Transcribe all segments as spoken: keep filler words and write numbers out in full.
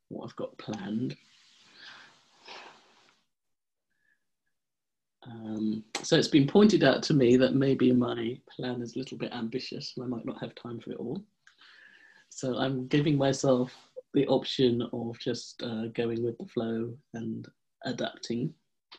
what I've got planned. Um, so it's been pointed out to me that maybe my plan is a little bit ambitious and I might not have time for it all. So I'm giving myself the option of just uh, going with the flow and adapting.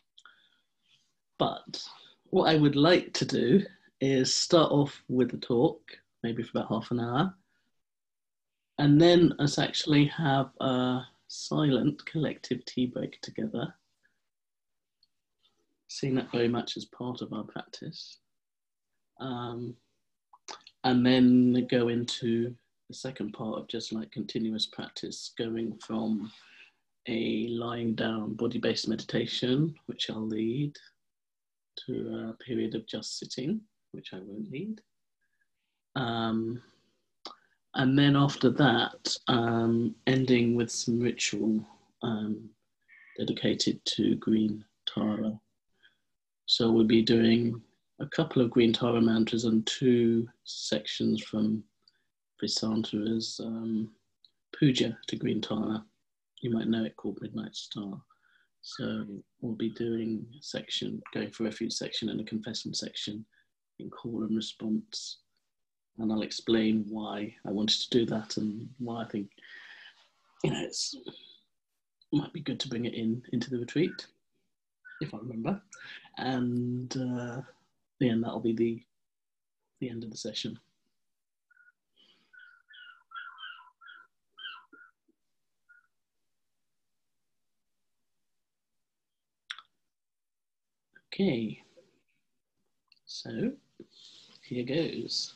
But what I would like to do is start off with a talk, maybe for about half an hour, and then us actually have a silent collective tea break together, seeing that very much as part of our practice. Um, and then go into the second part of just like continuous practice, going from a lying down body-based meditation, which I'll lead, to a period of just sitting, which I won't lead. Um, and then after that, um, ending with some ritual um, dedicated to green Tara. So we'll be doing a couple of green Tara mantras and two sections from Prisantara's um, puja to green Tara. You might know it called Midnight Star. So we'll be doing a section, going for refuge section and a confession section in call and response. And I'll explain why I wanted to do that and why I think, you know, it's it might be good to bring it in into the retreat, if I remember. And uh, yeah, and that'll be the the end of the session. Okay, so here goes.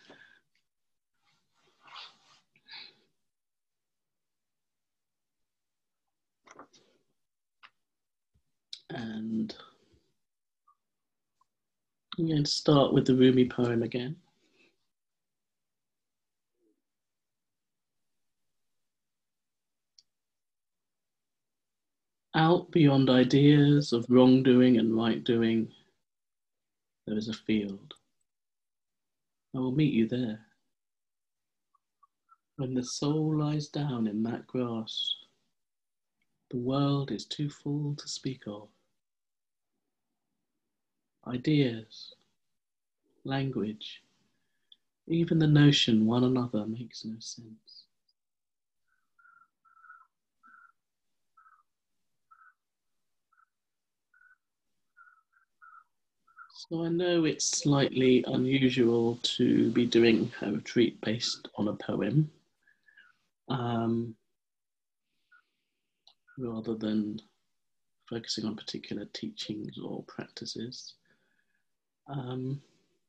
And I'm going to start with the Rumi poem again. Out beyond ideas of wrongdoing and right doing, there is a field. I will meet you there. When the soul lies down in that grass, the world is too full to speak of. Ideas, language, even the notion one another makes no sense. So I know it's slightly unusual to be doing a retreat based on a poem, um, rather than focusing on particular teachings or practices. Um,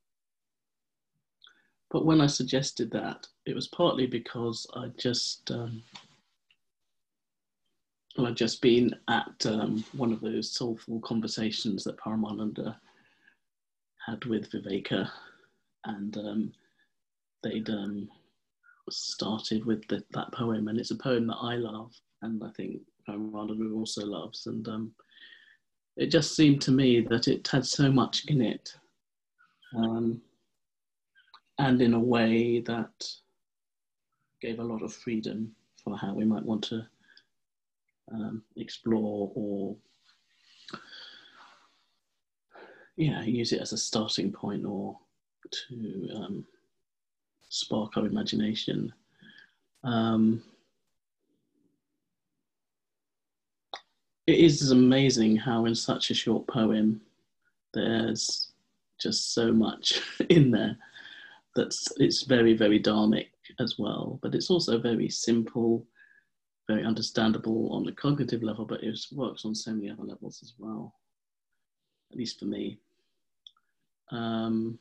but when I suggested that, it was partly because I just, um, well, I'd just been at um, one of those soulful conversations that Paramananda had with Viveka, and um, they'd um, started with the, that poem, and it's a poem that I love, and I think Paramananda also loves, and um, it just seemed to me that it had so much in it, um, and in a way that gave a lot of freedom for how we might want to um, explore or yeah, use it as a starting point or to um, spark our imagination. Um, it is amazing how in such a short poem there's just so much in there that's it's very, very dharmic as well, but it's also very simple, very understandable on the cognitive level, but it works on so many other levels as well, at least for me. Um,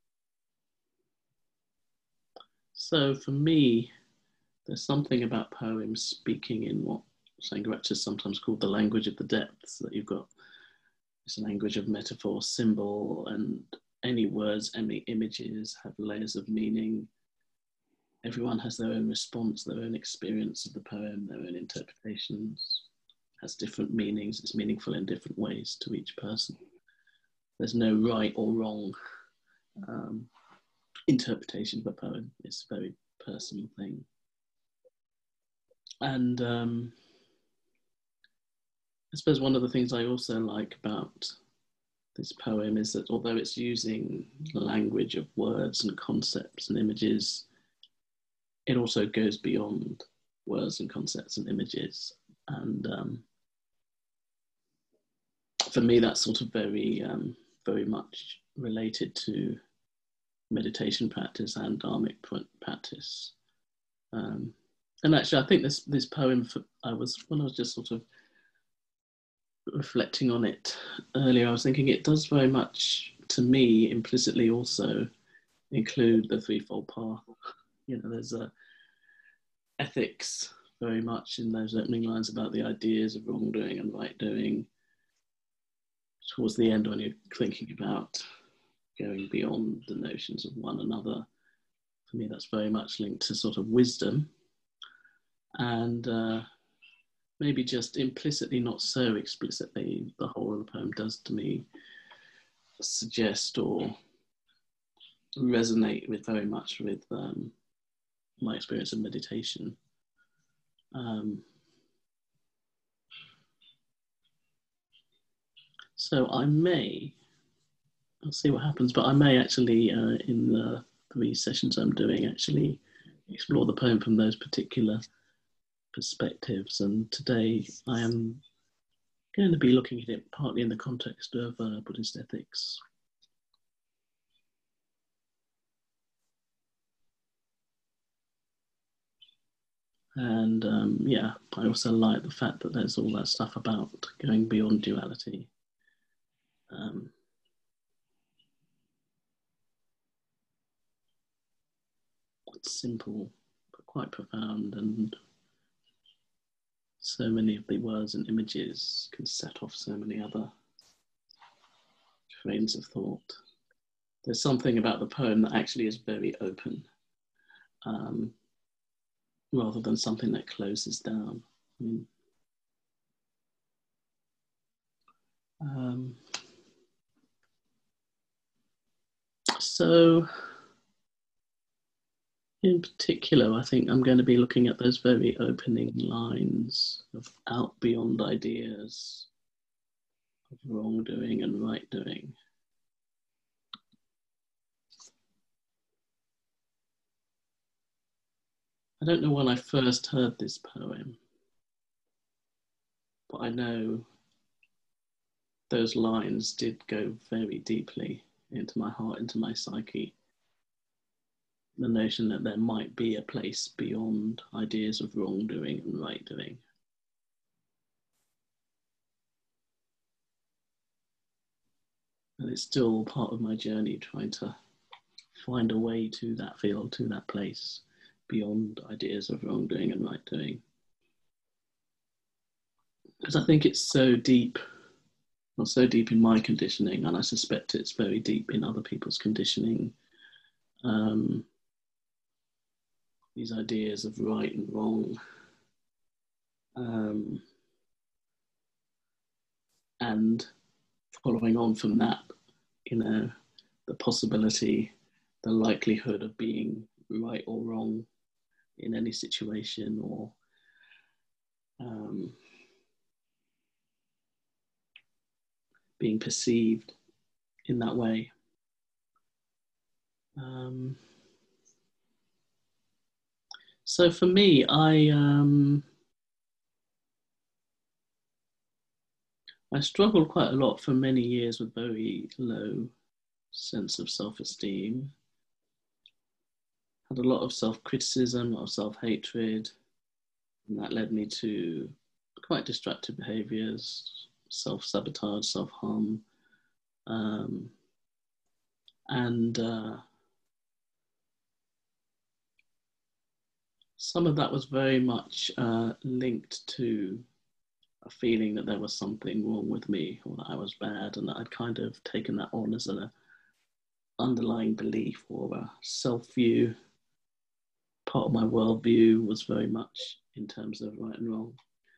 so for me, there's something about poems speaking in what Sangharakshita is sometimes called the language of the depths, that you've got this language of metaphor, symbol, and any words, any images have layers of meaning. Everyone has their own response, their own experience of the poem, their own interpretations, has different meanings. It's meaningful in different ways to each person. There's no right or wrong um, interpretation of a poem. It's a very personal thing. and um, I suppose one of the things I also like about this poem is that although it's using language of words and concepts and images, it also goes beyond words and concepts and images. And um, for me, that's sort of very, um, very much related to meditation practice and dharmic practice. Um, and actually, I think this this poem, for, I was when I was just sort of reflecting on it earlier, I was thinking it does very much, to me, implicitly also include the threefold path. You know, there's a ethics very much in those opening lines about the ideas of wrongdoing and right doing. Towards the end, when you're thinking about going beyond the notions of one another, for me, that's very much linked to sort of wisdom. And uh, maybe just implicitly, not so explicitly, the whole of the poem does to me suggest or resonate with very much with um, my experience of meditation. Um, so I may, I'll see what happens, but I may actually, uh, in the three sessions I'm doing, actually explore the poem from those particular perspectives. And today I am going to be looking at it partly in the context of uh, Buddhist ethics. And um, yeah, I also like the fact that there's all that stuff about going beyond duality. Um, it's simple, but quite profound, and so many of the words and images can set off so many other trains of thought. There's something about the poem that actually is very open, um, rather than something that closes down. I mean, um, so in particular, I think I'm going to be looking at those very opening lines of out beyond ideas, of wrongdoing and right doing. I don't know when I first heard this poem, but I know those lines did go very deeply into my heart, into my psyche. The notion that there might be a place beyond ideas of wrongdoing and right doing. And it's still part of my journey, trying to find a way to that field, to that place beyond ideas of wrongdoing and right doing. Because I think it's so deep, well, so deep in my conditioning, and I suspect it's very deep in other people's conditioning. Um, these ideas of right and wrong. Um, and following on from that, you know, the possibility, the likelihood of being right or wrong in any situation, or um, being perceived in that way. Um, so for me, I um, I struggled quite a lot for many years with very low sense of self-esteem. Had a lot of self-criticism, a lot of self-hatred, and that led me to quite destructive behaviors, self-sabotage, self-harm. Um, and uh, some of that was very much uh, linked to a feeling that there was something wrong with me, or that I was bad, and that I'd kind of taken that on as an underlying belief or a self-view. Part of my worldview was very much in terms of right and wrong,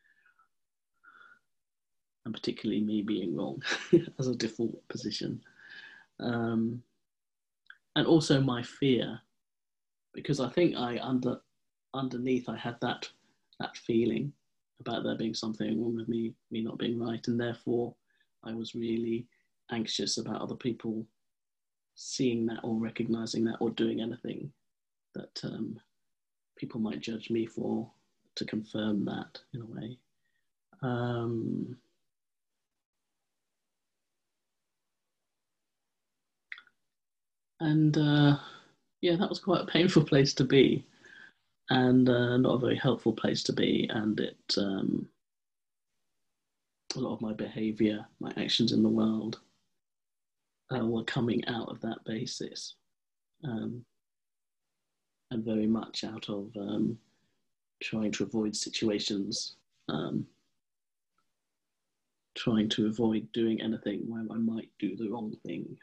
and particularly me being wrong as a default position. Um, and also my fear, because I think I under underneath I had that that feeling about there being something wrong with me, me not being right. And therefore I was really anxious about other people seeing that or recognizing that or doing anything that um, people might judge me for to confirm that in a way. Um, and uh, yeah, that was quite a painful place to be, and uh, not a very helpful place to be. And it, um, a lot of my behavior, my actions in the world uh, were coming out of that basis. Um, and very much out of um, trying to avoid situations, um, trying to avoid doing anything where I might do the wrong thing,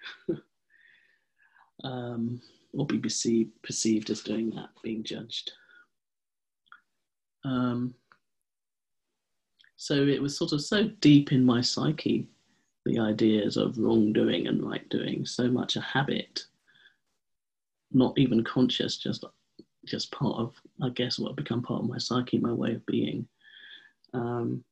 um, or be perceived, perceived as doing that, being judged. Um, so it was sort of so deep in my psyche, the ideas of wrongdoing and right doing, so much a habit, not even conscious, just just part of, I guess, what become part of my psyche, my way of being. Um,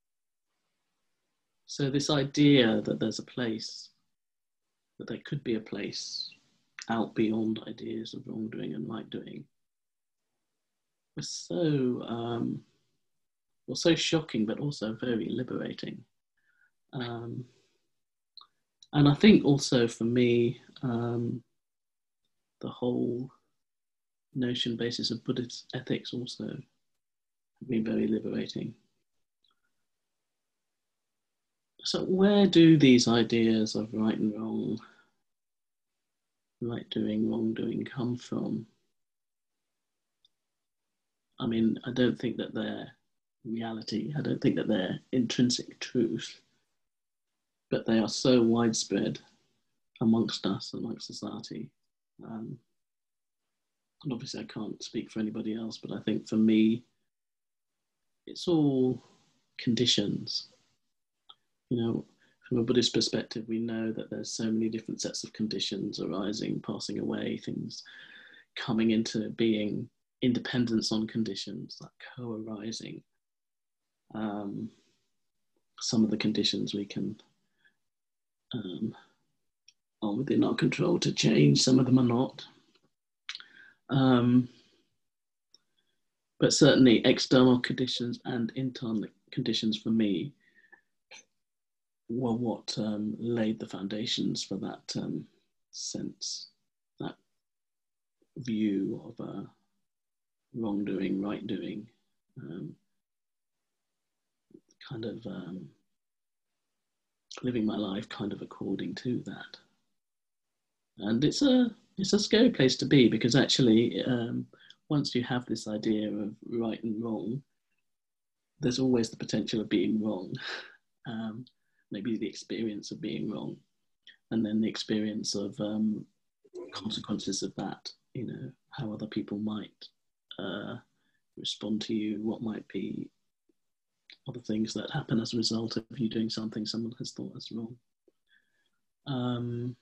so this idea that there's a place, that there could be a place out beyond ideas of wrongdoing and right doing, was so um, was so shocking, but also very liberating. Um, and I think also for me, um, the whole notion basis of Buddhist ethics also have been very liberating. So where do these ideas of right and wrong, right doing, wrong doing come from? I mean, I don't think that they're reality. I don't think that they're intrinsic truth, but they are so widespread amongst us, amongst society. Um, and obviously I can't speak for anybody else, but I think for me, it's all conditions. You know, from a Buddhist perspective, we know that there's so many different sets of conditions arising, passing away, things coming into being, independence on conditions, like co-arising. Um, some of the conditions we can um, are within our control to change, some of them are not. Um, but certainly external conditions and internal conditions for me were what um, laid the foundations for that um, sense, that view of uh, wrongdoing, right doing, um, kind of um, living my life kind of according to that. And it's a it's a scary place to be, because actually um, once you have this idea of right and wrong, there's always the potential of being wrong. Um, maybe the experience of being wrong, and then the experience of um, consequences of that, you know, how other people might uh, respond to you, what might be other things that happen as a result of you doing something someone has thought is wrong. Um,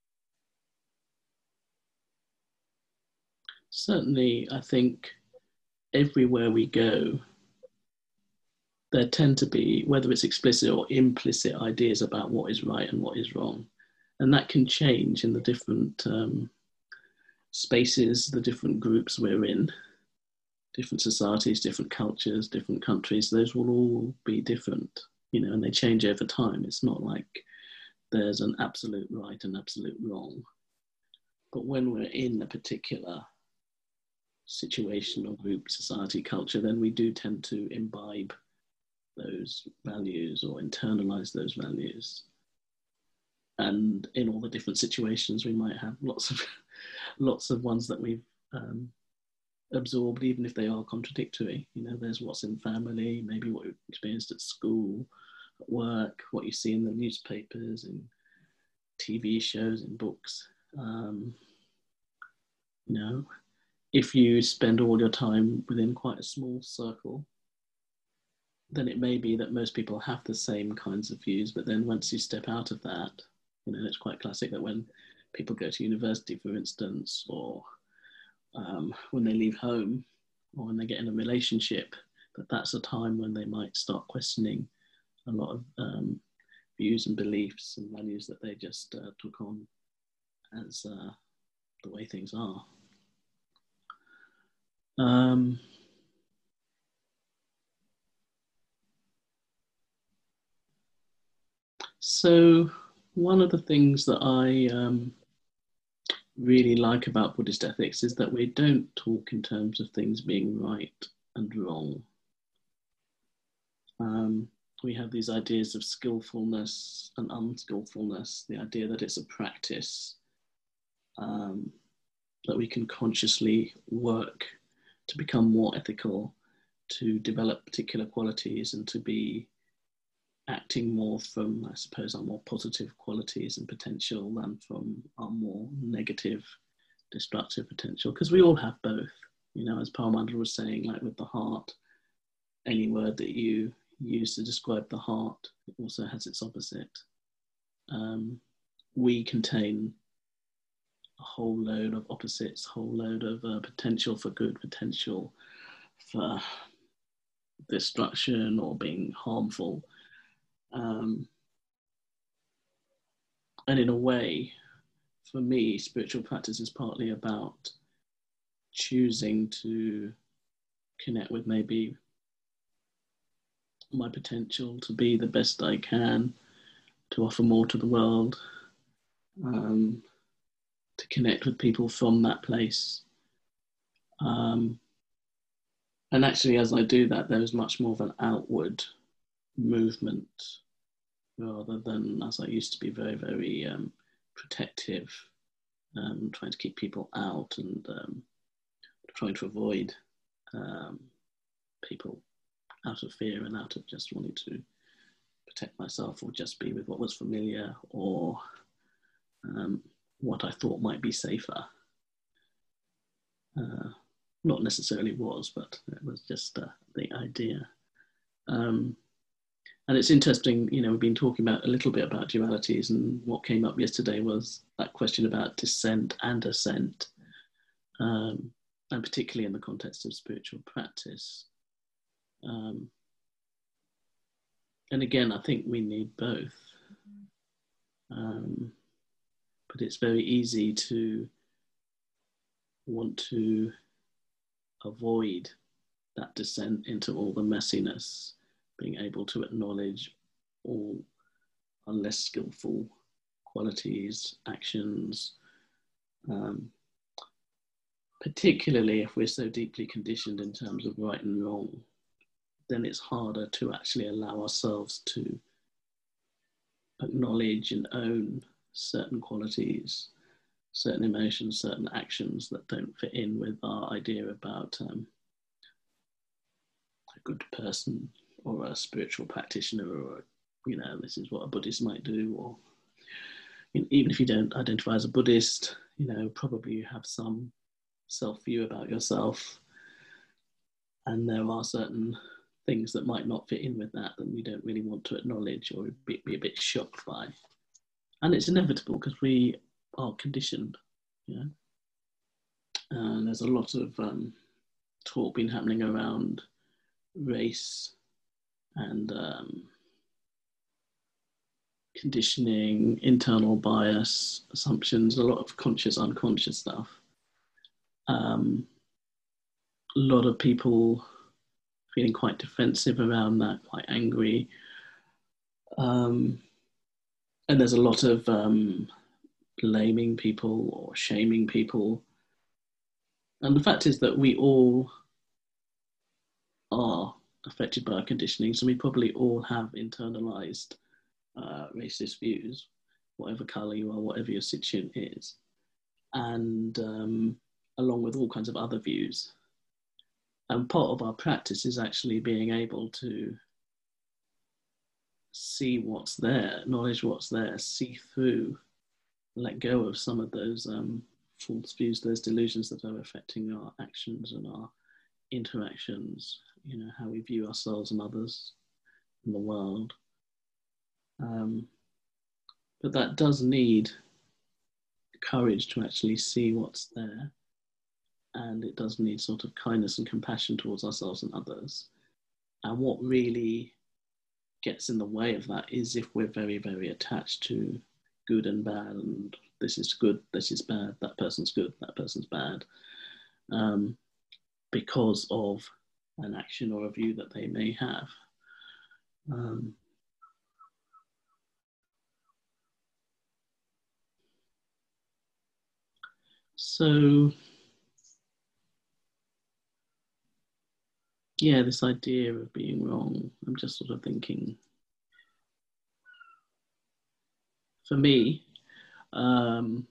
certainly, I think everywhere we go, there tend to be, whether it's explicit or implicit, ideas about what is right and what is wrong. And that can change in the different um, spaces, the different groups we're in, different societies, different cultures, different countries. Those will all be different, you know, and they change over time. It's not like there's an absolute right and absolute wrong. But when we're in a particular situation or group, society, culture, then we do tend to imbibe those values or internalize those values. And in all the different situations, we might have lots of lots of ones that we've um, absorbed, even if they are contradictory. You know, there's what's in family, maybe what you've experienced at school, at work, what you see in the newspapers, in T V shows, in books. Um, you know, if you spend all your time within quite a small circle, then it may be that most people have the same kinds of views. But then once you step out of that, you know, it's quite classic that when people go to university, for instance, or um, when they leave home, or when they get in a relationship, but that's a time when they might start questioning a lot of um, views and beliefs and values that they just uh, took on as uh, the way things are. Um, so one of the things that I um, really like about Buddhist ethics is that we don't talk in terms of things being right and wrong. Um, we have these ideas of skillfulness and unskillfulness, the idea that it's a practice, um, that we can consciously work to become more ethical, to develop particular qualities, and to be acting more from, I suppose, our more positive qualities and potential than from our more negative, destructive potential, because we all have both. You know, as Paramahansa was saying, like with the heart, any word that you use to describe the heart, it also has its opposite. Um, we contain a whole load of opposites, whole load of uh, potential for good, potential for destruction or being harmful. Um, and in a way, for me, spiritual practice is partly about choosing to connect with maybe my potential to be the best I can, to offer more to the world, um, to connect with people from that place. Um, and actually, as I do that, there is much more of an outward movement rather than, as I used to be, very, very um, protective, um, trying to keep people out and um, trying to avoid um, people out of fear and out of just wanting to protect myself or just be with what was familiar or um, what I thought might be safer. Uh, not necessarily was, but it was just uh, the idea. Um, and it's interesting, you know, we've been talking about a little bit about dualities, and what came up yesterday was that question about descent and ascent, um, and particularly in the context of spiritual practice. Um, and again, I think we need both. Um, but it's very easy to want to avoid that descent into all the messiness, being able to acknowledge all our less skillful qualities, actions, um, particularly if we're so deeply conditioned in terms of right and wrong, then it's harder to actually allow ourselves to acknowledge and own certain qualities, certain emotions, certain actions that don't fit in with our idea about um, a good person or a spiritual practitioner, or, you know, this is what a Buddhist might do, or even if you don't identify as a Buddhist, you know, probably you have some self-view about yourself, and there are certain things that might not fit in with that that we don't really want to acknowledge or be, be a bit shocked by. And it's inevitable because we are conditioned, you know. And there's a lot of um, talk been happening around race and um, conditioning, internal bias, assumptions, a lot of conscious, unconscious stuff. Um, a lot of people feeling quite defensive around that, quite angry. Um, and there's a lot of um, blaming people or shaming people. And the fact is that we all are affected by our conditioning, so we probably all have internalized uh, racist views, whatever colour you are, whatever your situation is, and um, along with all kinds of other views. And part of our practice is actually being able to see what's there, acknowledge what's there, see through, let go of some of those um, false views, those delusions that are affecting our actions and our interactions, you know, how we view ourselves and others in the world. Um, but that does need courage to actually see what's there. And it does need sort of kindness and compassion towards ourselves and others. And what really gets in the way of that is if we're very, very attached to good and bad, and this is good, this is bad, that person's good, that person's bad, um, because of an action or a view that they may have. Um, so, yeah, this idea of being wrong, I'm just sort of thinking, for me, um,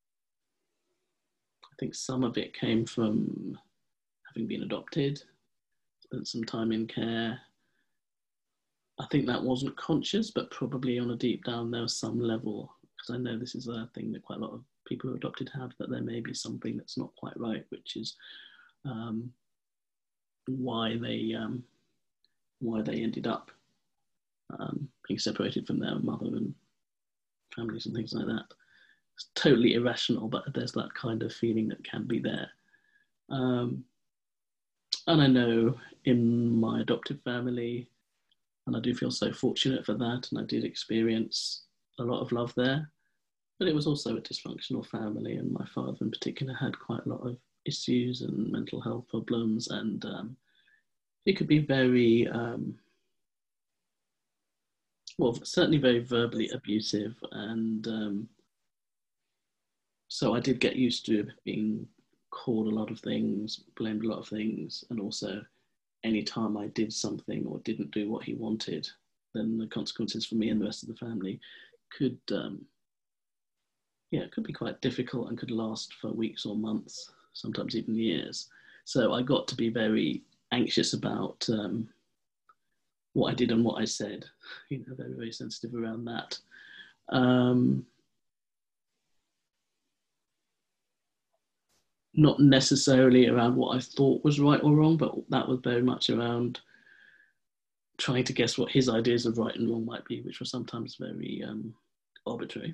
I think some of it came from having been adopted, spent some time in care. I think that wasn't conscious, but probably on a deep down, there was some level, because I know this is a thing that quite a lot of people who are adopted have, that there may be something that's not quite right, which is um, why they um, why they ended up um, being separated from their mother and families and things like that. It's totally irrational, but there's that kind of feeling that can be there. Um, and I know in my adoptive family, and I do feel so fortunate for that, and I did experience a lot of love there, but it was also a dysfunctional family, and my father in particular had quite a lot of issues and mental health problems, and um, it could be very, um, well, certainly very verbally abusive, and um, so I did get used to being called a lot of things, blamed a lot of things, and also any time I did something or didn't do what he wanted, then the consequences for me and the rest of the family could, um, yeah, it could be quite difficult and could last for weeks or months, sometimes even years. So I got to be very anxious about um, what I did and what I said, you know, very, very sensitive around that. Um, not necessarily around what I thought was right or wrong, but that was very much around trying to guess what his ideas of right and wrong might be, which were sometimes very um, arbitrary.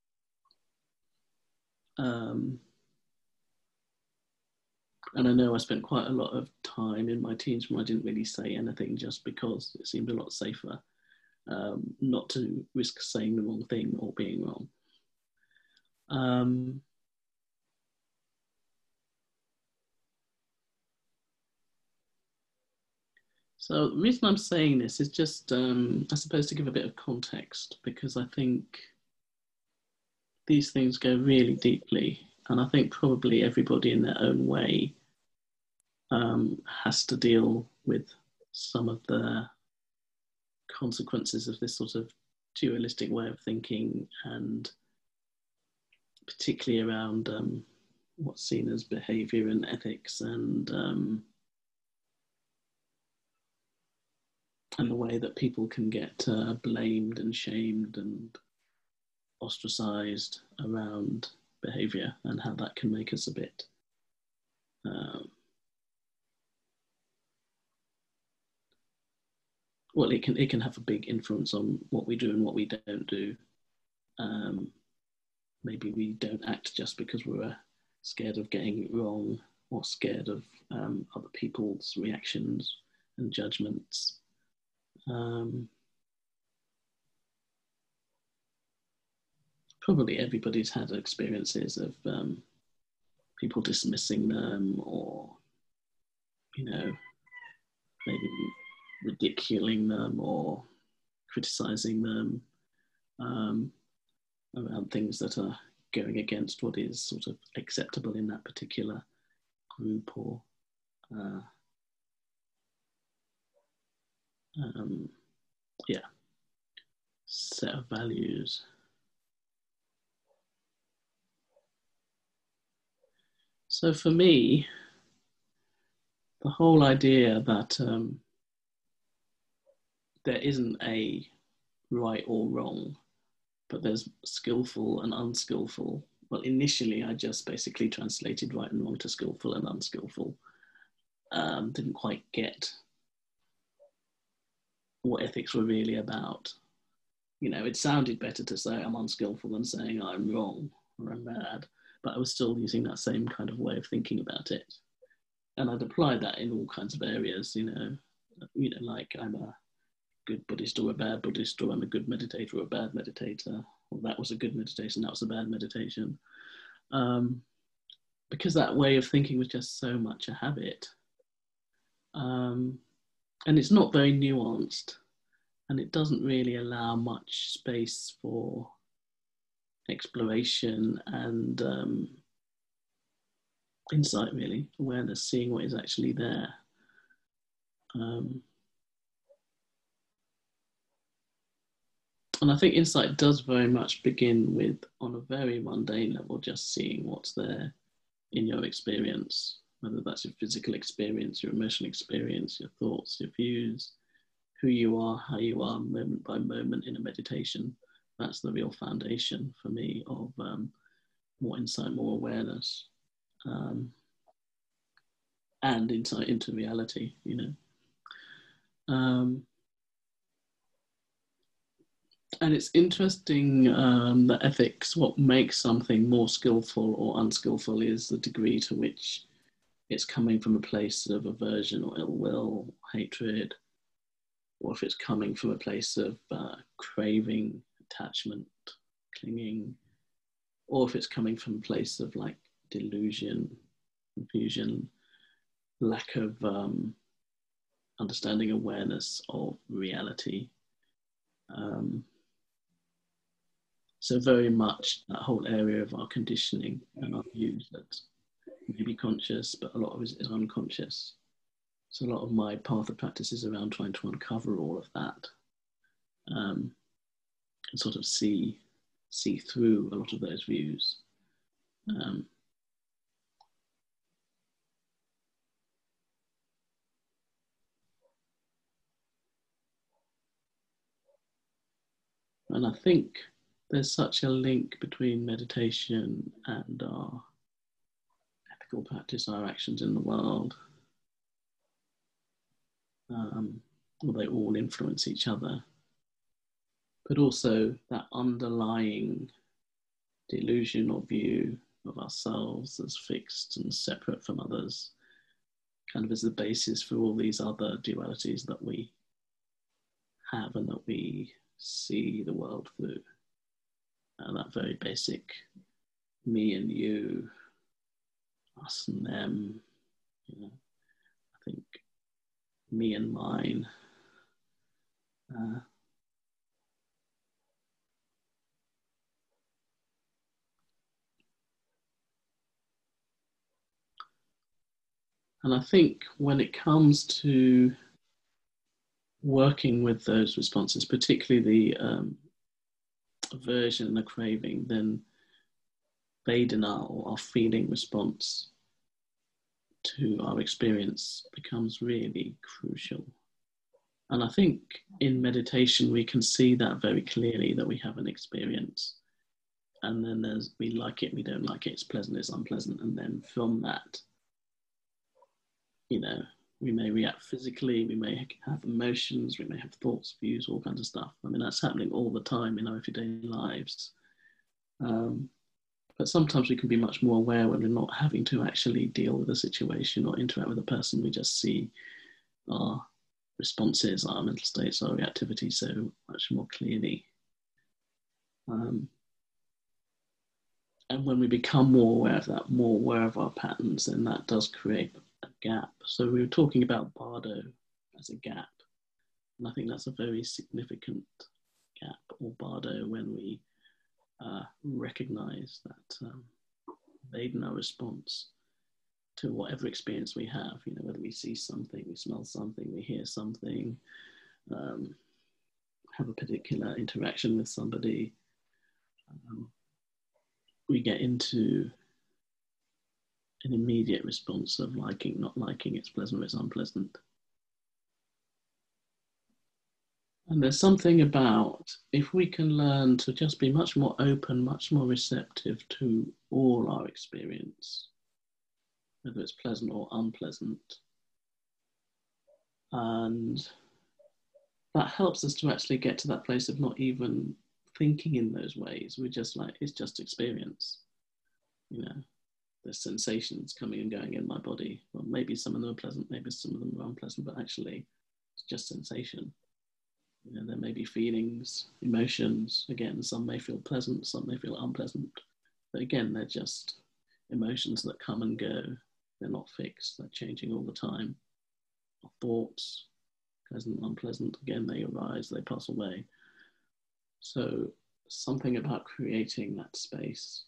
Um, and I know I spent quite a lot of time in my teens when I didn't really say anything, just because it seemed a lot safer um, not to risk saying the wrong thing or being wrong. Um, so the reason I'm saying this is just, um, I suppose, to give a bit of context, because I think these things go really deeply, and I think probably everybody in their own way um, has to deal with some of the consequences of this sort of dualistic way of thinking, and particularly around um, what's seen as behavior and ethics, and um, and the way that people can get uh, blamed and shamed and ostracized around behavior, and how that can make us a bit um, well, it can it can have a big influence on what we do and what we don't do. Um, maybe we don't act just because we're scared of getting it wrong, or scared of um, other people's reactions and judgments. Um, probably everybody's had experiences of um, people dismissing them, or, you know, maybe ridiculing them or criticizing them um, around things that are going against what is sort of acceptable in that particular group, or uh, um, yeah, set of values. So for me, the whole idea that um, there isn't a right or wrong, but there's skillful and unskillful. Well, initially, I just basically translated right and wrong to skillful and unskillful. Um, didn't quite get what ethics were really about. You know, it sounded better to say I'm unskillful than saying I'm wrong or I'm bad, but I was still using that same kind of way of thinking about it. And I'd apply that in all kinds of areas, you know, you know, like I'm a good Buddhist or a bad Buddhist, or I'm a good meditator or a bad meditator, or that was a good meditation, that was a bad meditation. Um, because that way of thinking was just so much a habit. Um, and it's not very nuanced, and it doesn't really allow much space for exploration and um, insight, really, awareness, seeing what is actually there. Um, and I think insight does very much begin with, on a very mundane level, just seeing what's there in your experience, whether that's your physical experience, your emotional experience, your thoughts, your views, who you are, how you are, moment by moment in a meditation. That's the real foundation for me of um, more insight, more awareness, um, and insight into reality, you know. Um, and it's interesting um, that ethics, what makes something more skillful or unskillful is the degree to which it's coming from a place of aversion or ill will, hatred, or if it's coming from a place of uh, craving, attachment, clinging, or if it's coming from a place of like delusion, confusion, lack of um, understanding, awareness of reality. Um, so very much that whole area of our conditioning and our views that may be conscious, but a lot of it is unconscious. So a lot of my path of practice is around trying to uncover all of that, um, and sort of see see through a lot of those views. Um, and I think there's such a link between meditation and our ethical practice, our actions in the world. Um, well, they all influence each other, but also that underlying delusion or view of ourselves as fixed and separate from others kind of is the basis for all these other dualities that we have and that we see the world through. And that very basic me and you, us and them, you know, I think me and mine. Uh, and I think when it comes to working with those responses, particularly the um, aversion and the craving, then Vedana, or our feeling response to our experience, becomes really crucial. And I think in meditation, we can see that very clearly, that we have an experience. And then there's, we like it, we don't like it, it's pleasant, it's unpleasant. And then from that, you know, we may react physically, we may have emotions, we may have thoughts, views, all kinds of stuff. I mean, that's happening all the time in our everyday lives. Um, but sometimes we can be much more aware when we're not having to actually deal with a situation or interact with a person. We just see our responses, our mental states, our reactivity so much more clearly. Um, and when we become more aware of that, more aware of our patterns, then that does create a gap. So we were talking about bardo as a gap. And I think that's a very significant gap, or bardo, when we uh, recognize that um, Vedana response to whatever experience we have, you know, whether we see something, we smell something, we hear something, um, have a particular interaction with somebody, um, we get into an immediate response of liking, not liking, it's pleasant, it's unpleasant. And there's something about, if we can learn to just be much more open, much more receptive to all our experience, whether it's pleasant or unpleasant, and that helps us to actually get to that place of not even thinking in those ways. We're just like, it's just experience, you know. There's sensations coming and going in my body. Well, maybe some of them are pleasant, maybe some of them are unpleasant, but actually It's just sensation. You know, there may be feelings, emotions. Again, some may feel pleasant, some may feel unpleasant. But again, they're just emotions that come and go. They're not fixed. They're changing all the time. Thoughts, pleasant, unpleasant, again, they arise, they pass away. So something about creating that space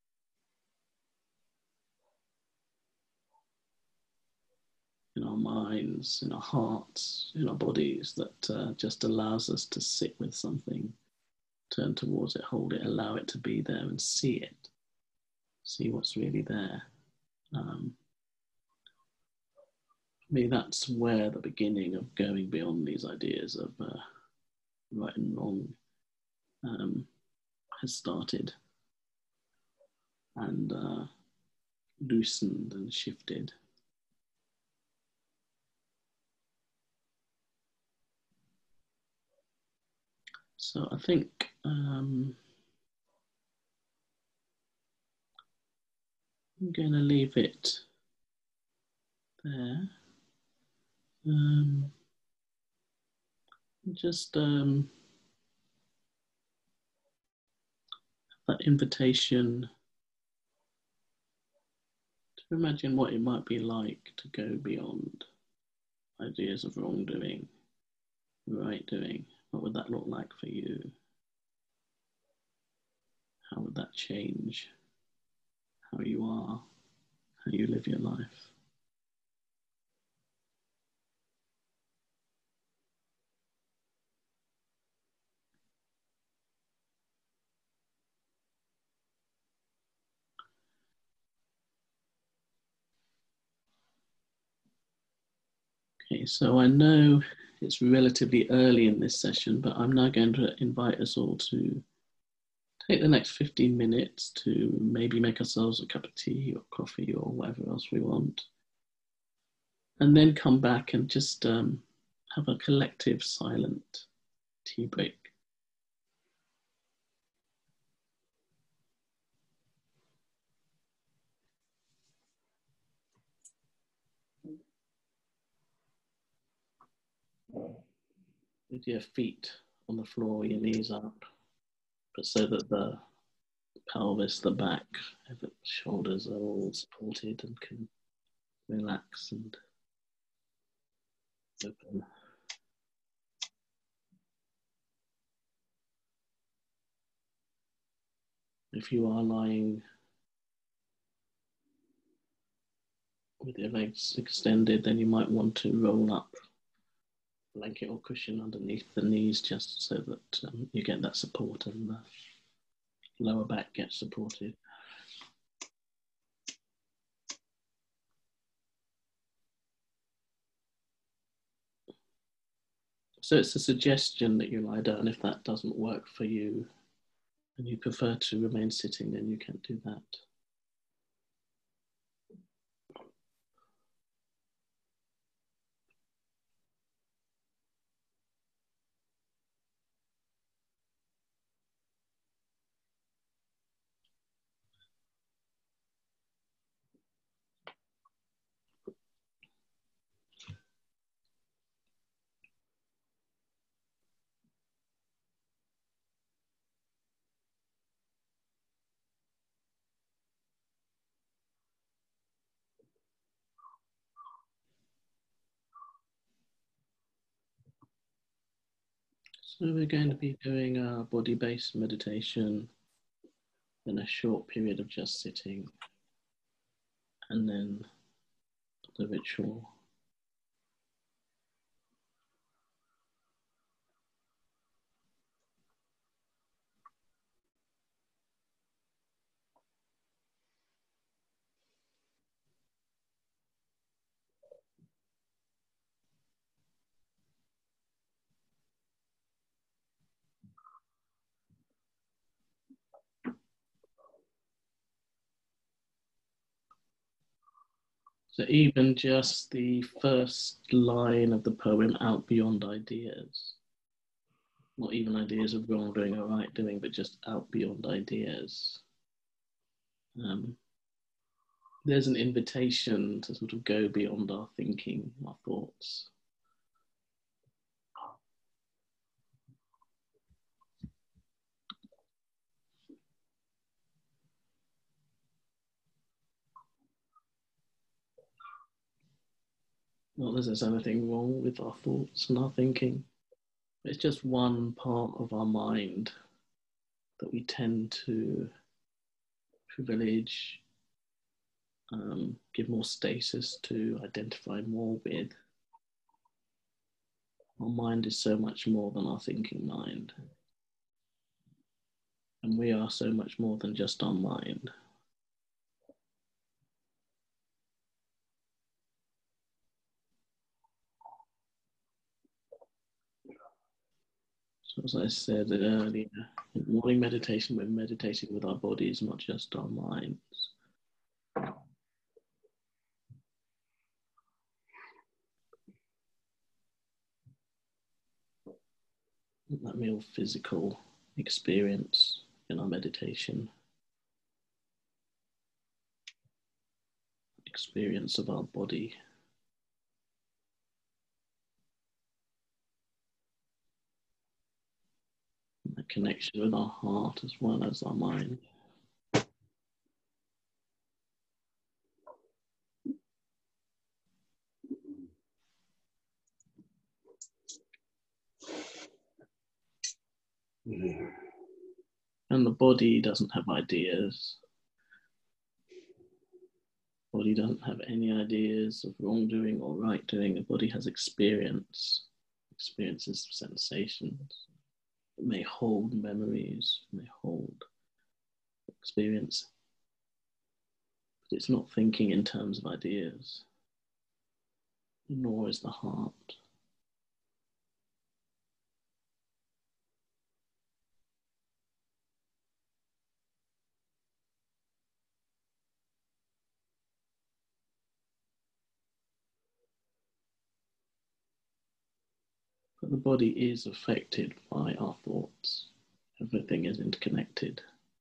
in our minds, in our hearts, in our bodies, that uh, just allows us to sit with something, turn towards it, hold it, allow it to be there and see it, see what's really there. Um, for me, that's where the beginning of going beyond these ideas of uh, right and wrong um, has started and uh, loosened and shifted. So I think um, I'm going to leave it there. Um, just um, that invitation to imagine what it might be like to go beyond ideas of wrongdoing, right doing. What would that look like for you? How would that change how you are, how you live your life? Okay, so I know it's relatively early in this session, but I'm now going to invite us all to take the next fifteen minutes to maybe make ourselves a cup of tea or coffee or whatever else we want. And then come back and just um, have a collective silent tea break. With your feet on the floor, your knees up, but so that the pelvis, the back, the shoulders are all supported and can relax and open. If you are lying with your legs extended, then you might want to roll up a blanket or cushion underneath the knees just so that um, you get that support and the lower back gets supported. So it's a suggestion that you lie down. If that doesn't work for you and you prefer to remain sitting, then you can do that. So we're going to be doing a body-based meditation, then a short period of just sitting, and then the ritual. So even just the first line of the poem, out beyond ideas, not even ideas of wrongdoing or right doing, but just out beyond ideas. Um, there's an invitation to sort of go beyond our thinking, our thoughts, Not that there's anything wrong with our thoughts and our thinking. It's just one part of our mind that we tend to privilege, um, give more status to, identify more with. Our mind is so much more than our thinking mind. And we are so much more than just our mind. So as I said earlier, in morning meditation, we're meditating with our bodies, not just our minds. That real physical experience in our meditation, experience of our body. A connection with our heart as well as our mind. Mm-hmm. And the body doesn't have ideas. The body doesn't have any ideas of wrongdoing or right doing. The body has experience, experiences, sensations. It may hold memories, it may hold experience, but it's not thinking in terms of ideas, nor is the heart. But the body is affected by our thoughts. Everything is interconnected.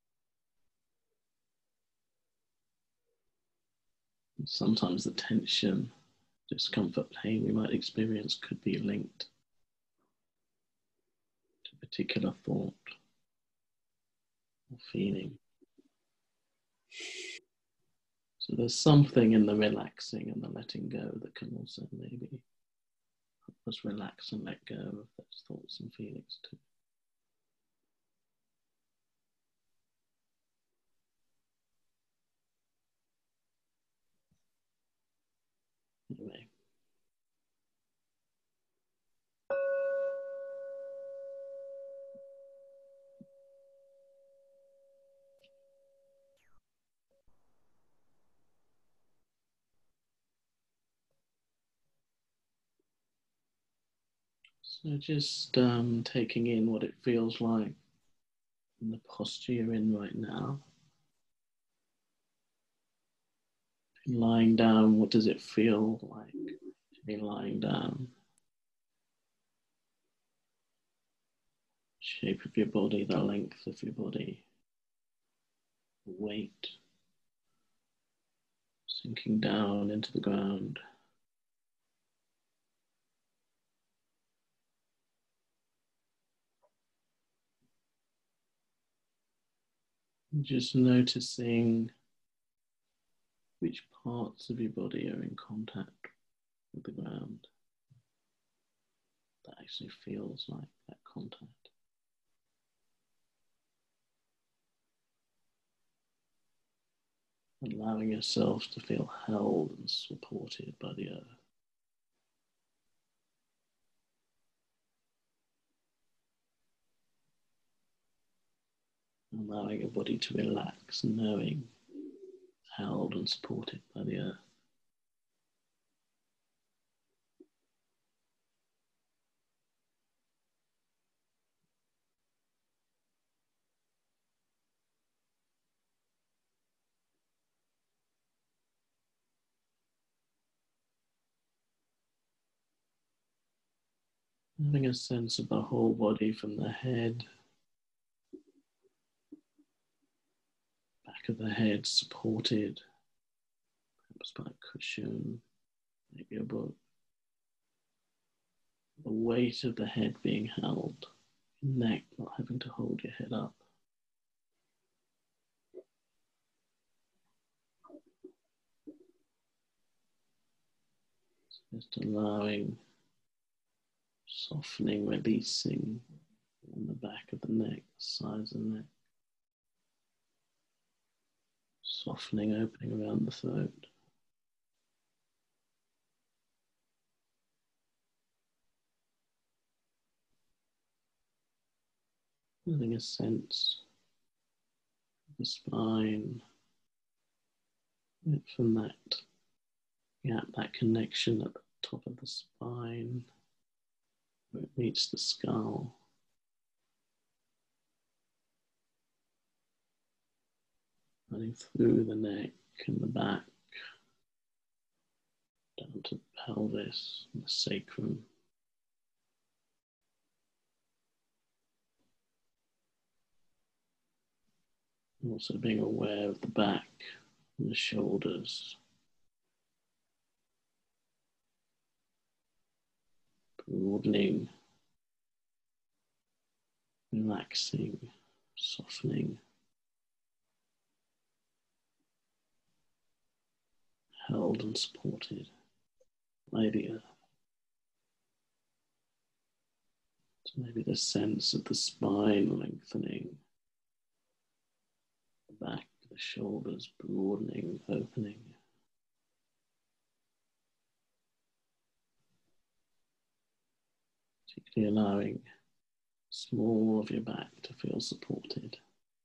And sometimes the tension, discomfort, pain we might experience could be linked to a particular thought or feeling. So there's something in the relaxing and the letting go that can also maybe help us relax and let go of those thoughts and feelings too. Anyway. So just um, taking in what it feels like in the posture you're in right now. Lying down, what does it feel like to be lying down? Shape of your body, the length of your body, the weight, sinking down into the ground. Just noticing which parts of your body are in contact with the ground. That actually feels like that contact. Allowing yourself to feel held and supported by the earth. Allowing your body to relax, knowing held and supported by the earth. Having a sense of the whole body from the head, back of the head supported, perhaps by a cushion, maybe a book. The weight of the head being held, neck not having to hold your head up. Just allowing, softening, releasing on the back of the neck, sides of the neck. Softening, opening around the throat. Feeling a sense of the spine, from that gap, that connection at the top of the spine, where it meets the skull. Running through the neck and the back, down to the pelvis and the sacrum. And also being aware of the back and the shoulders. Broadening, relaxing, softening. Held and supported by the earth. So maybe the sense of the spine lengthening, the back, the shoulders broadening, opening. Particularly allowing small of your back to feel supported.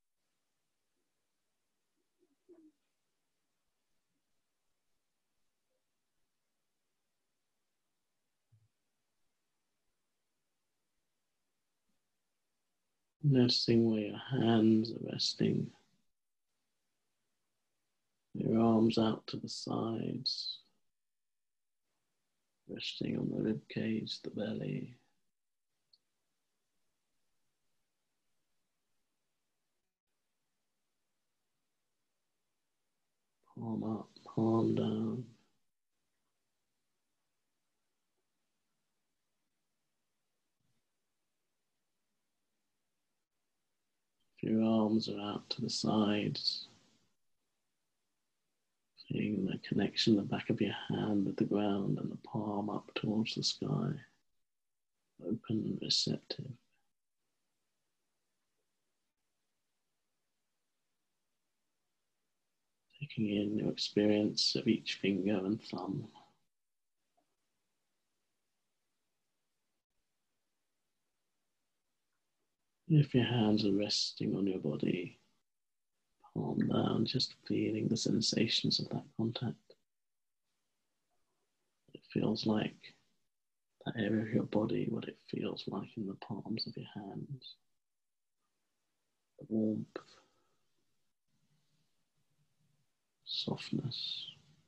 Noticing where your hands are resting, your arms out to the sides, resting on the rib cage, the belly. Palm up, palm down. If your arms are out to the sides, feeling the connection, the back of your hand with the ground and the palm up towards the sky, open, receptive. Taking in your experience of each finger and thumb. If your hands are resting on your body, palm down, just feeling the sensations of that contact. It feels like that area of your body, what it feels like in the palms of your hands. The warmth, softness.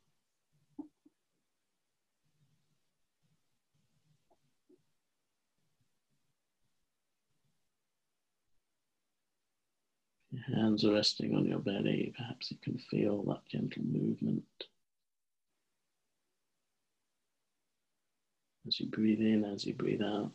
Your hands are resting on your belly. Perhaps you can feel that gentle movement as you breathe in, as you breathe out.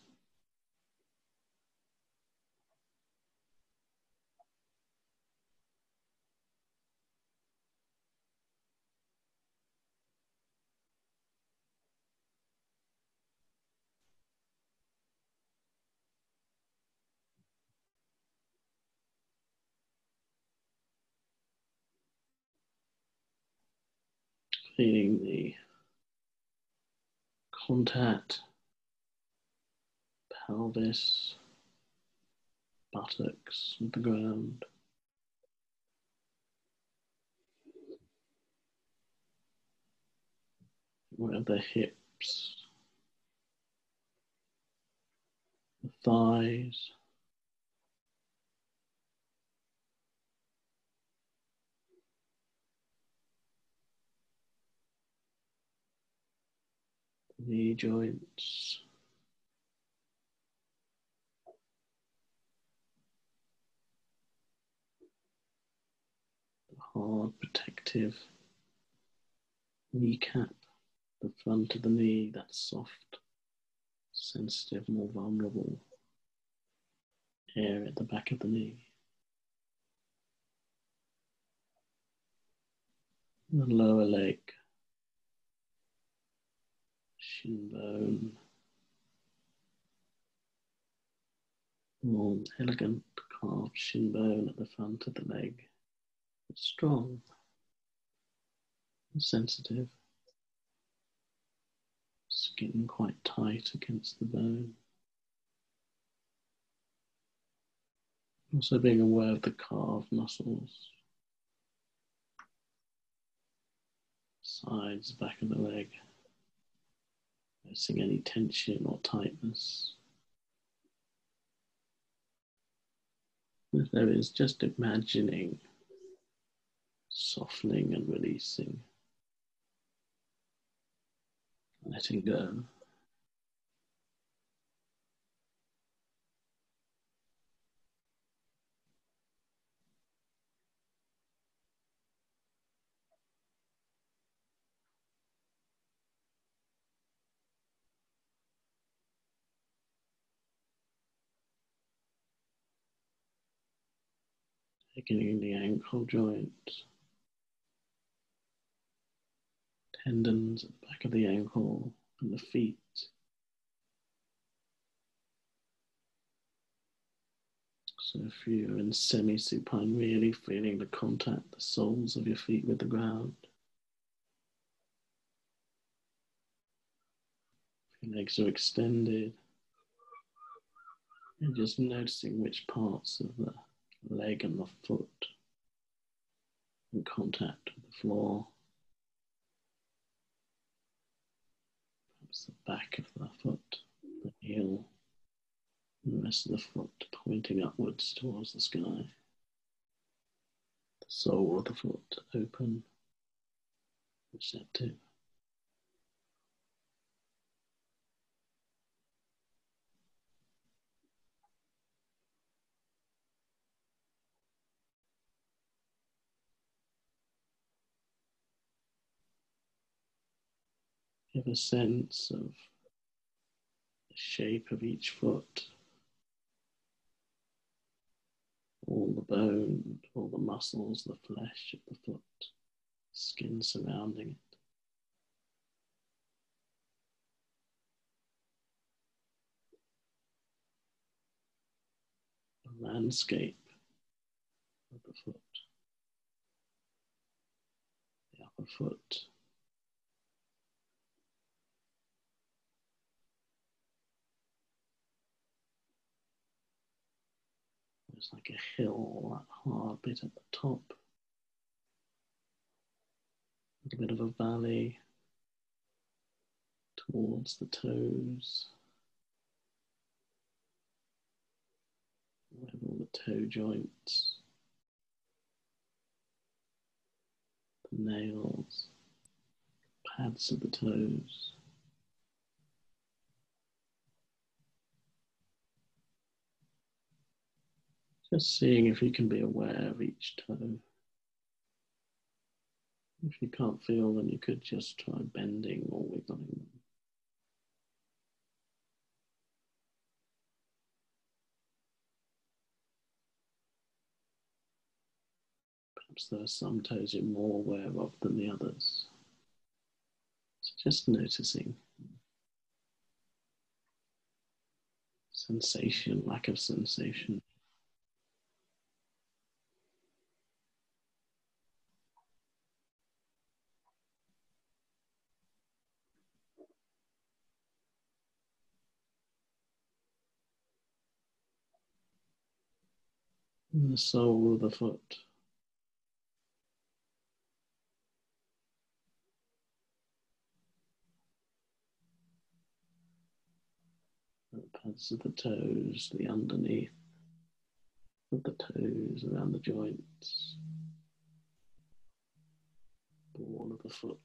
Feeling the contact, pelvis, buttocks with the ground. Where the hips, the thighs, the knee joints, the hard, protective kneecap, the front of the knee, that soft, sensitive, more vulnerable area at the back of the knee. The lower leg, shin bone, long, elegant carved shin bone at the front of the leg. It's strong and sensitive, skin quite tight against the bone. Also being aware of the calf muscles, sides, back of the leg, noticing any tension or tightness. If there is, just imagining softening and releasing, letting go. Taking in the ankle joint, tendons at the back of the ankle and the feet. So if you're in semi-supine, really feeling the contact, the soles of your feet with the ground. If your legs are extended, and just noticing which parts of the leg and the foot in contact with the floor. Perhaps the back of the foot, the heel, and the rest of the foot pointing upwards towards the sky. The sole of the foot open, receptive. Give a sense of the shape of each foot, all the bone, all the muscles, the flesh of the foot, skin surrounding it. The landscape of the foot, the upper foot, it's like a hill, that hard bit at the top, a little bit of a valley towards the toes, with all the toe joints, the nails, pads of the toes. Just seeing if you can be aware of each toe. If you can't feel them, you could just try bending or wiggling them. Perhaps there are some toes you're more aware of than the others. So just noticing sensation, lack of sensation. And the sole of the foot. The pads of the toes, the underneath of the toes, around the joints. Ball of the foot.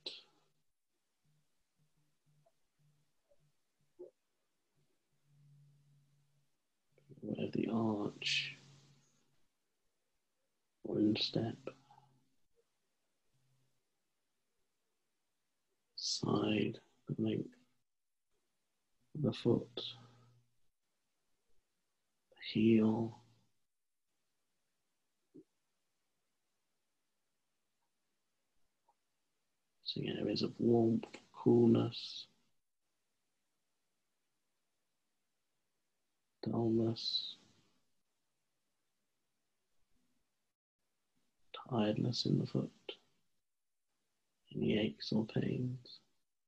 Aware of the arch or instep. Side, the length of the foot. The heel. Seeing areas of warmth, coolness, dullness, tiredness in the foot, any aches or pains.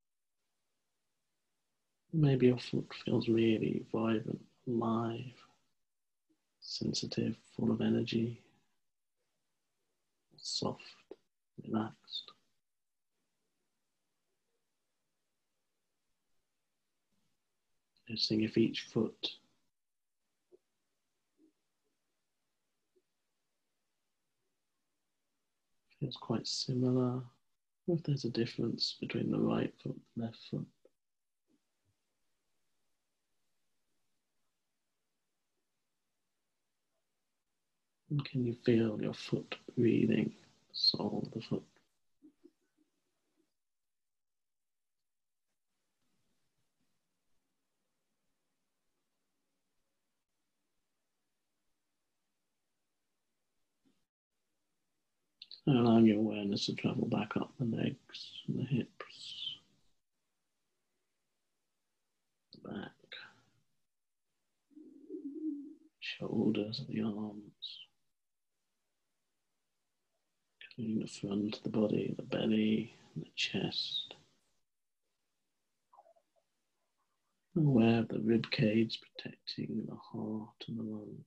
Maybe your foot feels really vibrant, alive, sensitive, full of energy, soft, relaxed. Noticing if each foot feels quite similar, or if there's a difference between the right foot and left foot. And can you feel your foot breathing, the sole of the foot? And allowing your awareness to travel back up the legs and the hips, the back, shoulders and the arms, including the front of the body, the belly and the chest. Aware of the rib cage protecting the heart and the lungs.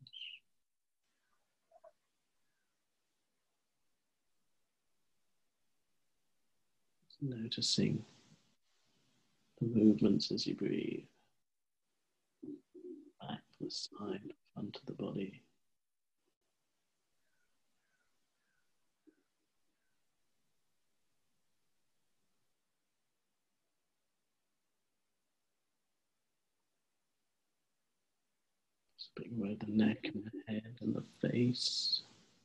Noticing the movements as you breathe. Back to the side, front of the body. Spreading away the neck and the head and the face.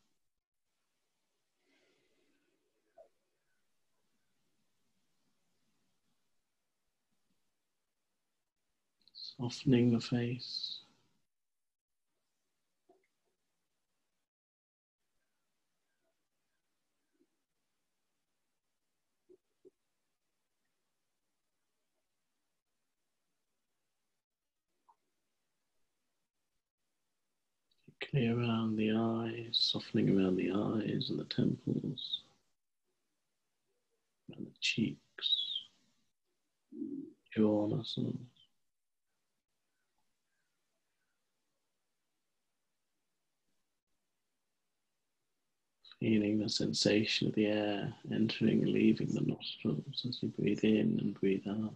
Softening the face. Clear around the eyes, softening around the eyes and the temples, around the cheeks, jaw muscles. Feeling the sensation of the air entering and leaving the nostrils as you breathe in and breathe out.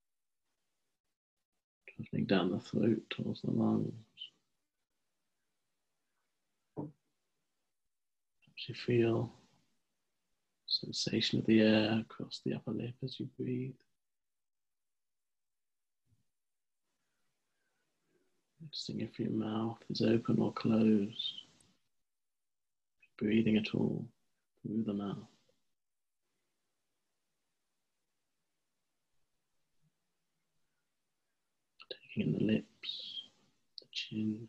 Traveling down the throat towards the lungs. Perhaps you feel the sensation of the air across the upper lip as you breathe. Noticing if your mouth is open or closed. Breathing at all through the mouth. Taking in the lips, the chin,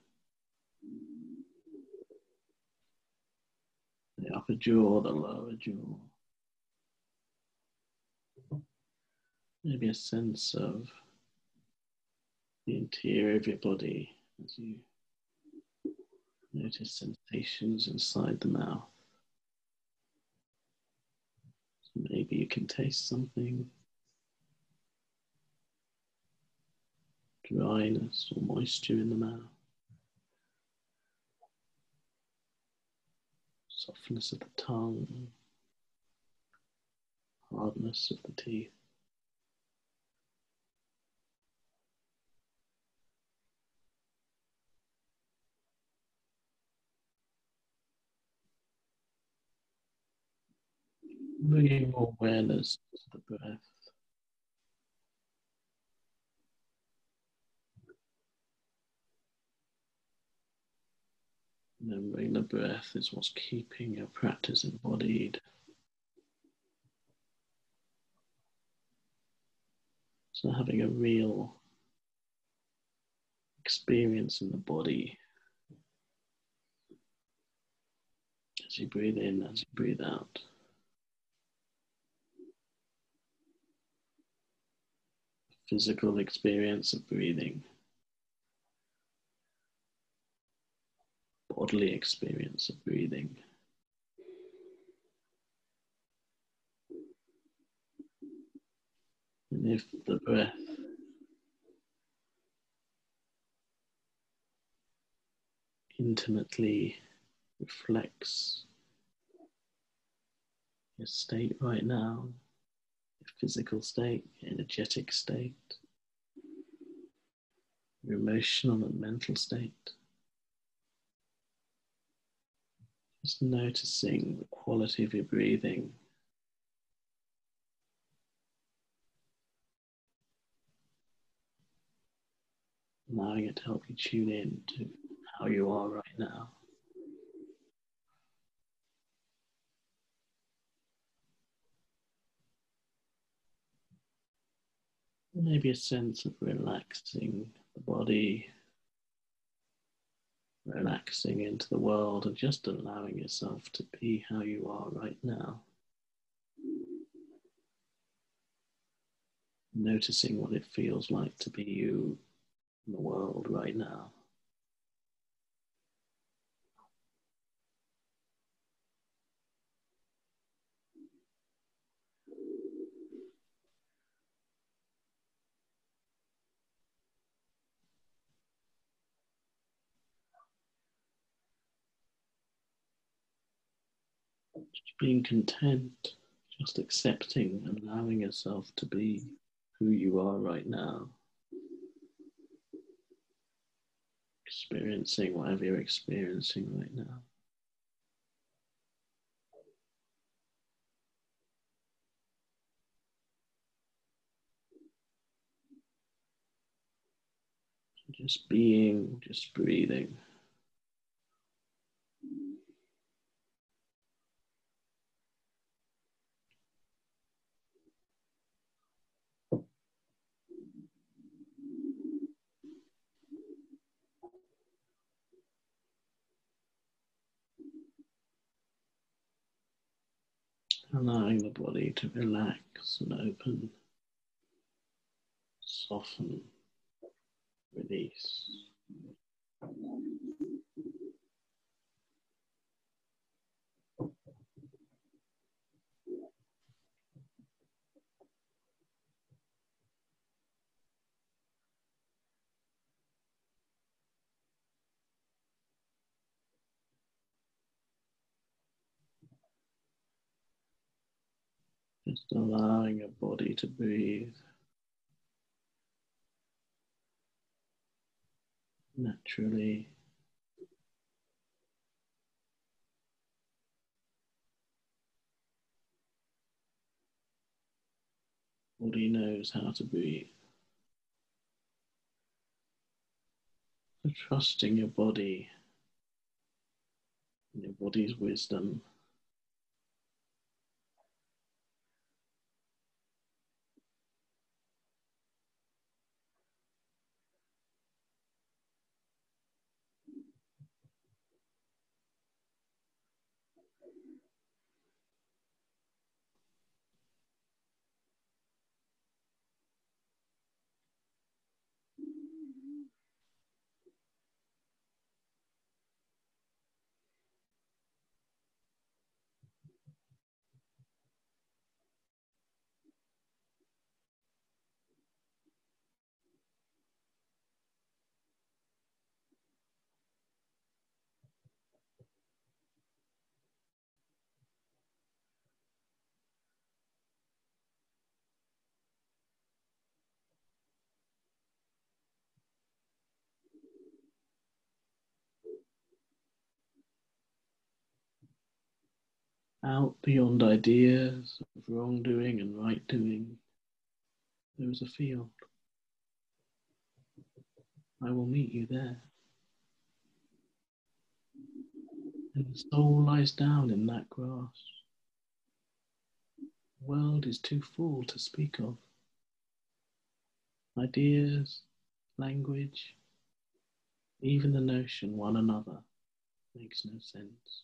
the upper jaw, the lower jaw. Maybe a sense of the interior of your body as you notice sensations inside the mouth. So maybe you can taste something, dryness or moisture in the mouth, softness of the tongue, hardness of the teeth. Bringing more awareness to the breath. Remembering the breath is what's keeping your practice embodied. So having a real experience in the body as you breathe in, as you breathe out. Physical experience of breathing. bodily experience of breathing. And if the breath intimately reflects your state right now, your physical state, energetic state, your emotional and mental state, just noticing the quality of your breathing, allowing it to help you tune in to how you are right now. Maybe a sense of relaxing the body, relaxing into the world, and just allowing yourself to be how you are right now. Noticing what it feels like to be you in the world right now. Just being content, just accepting and allowing yourself to be who you are right now. Experiencing whatever you're experiencing right now. Just being, just breathing. Allowing the body to relax and open, soften, release. Just allowing your body to breathe naturally. Body knows how to breathe. So trusting your body and your body's wisdom. Out beyond ideas of wrongdoing and right doing, there is a field. I will meet you there. And the soul lies down in that grass. The world is too full to speak of. Ideas, language, even the notion one another makes no sense.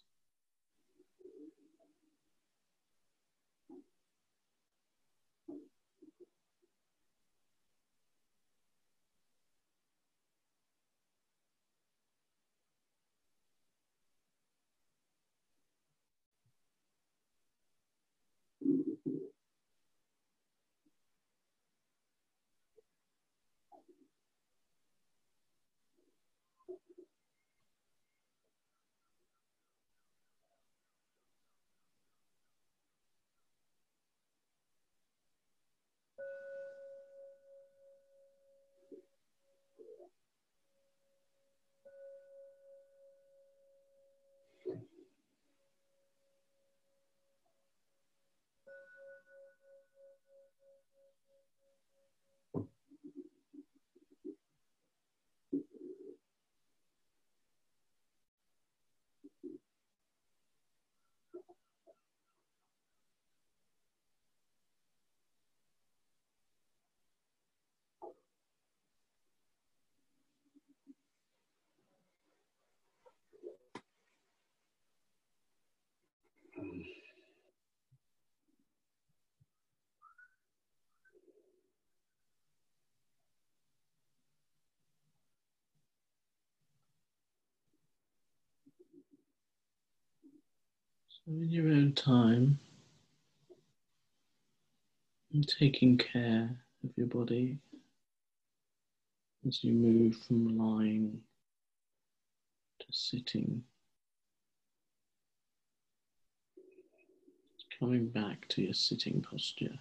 So in your own time, and taking care of your body as you move from lying to sitting, coming back to your sitting posture.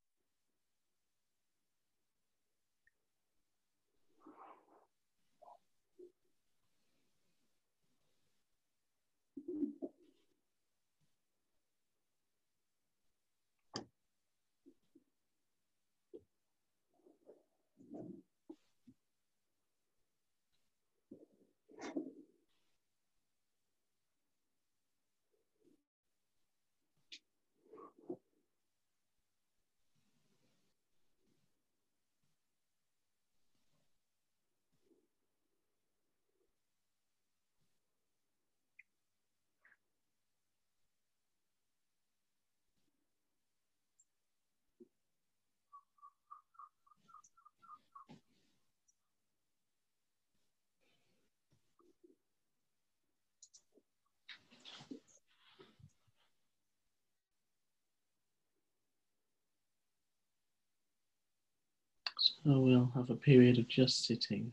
So we'll have a period of just sitting,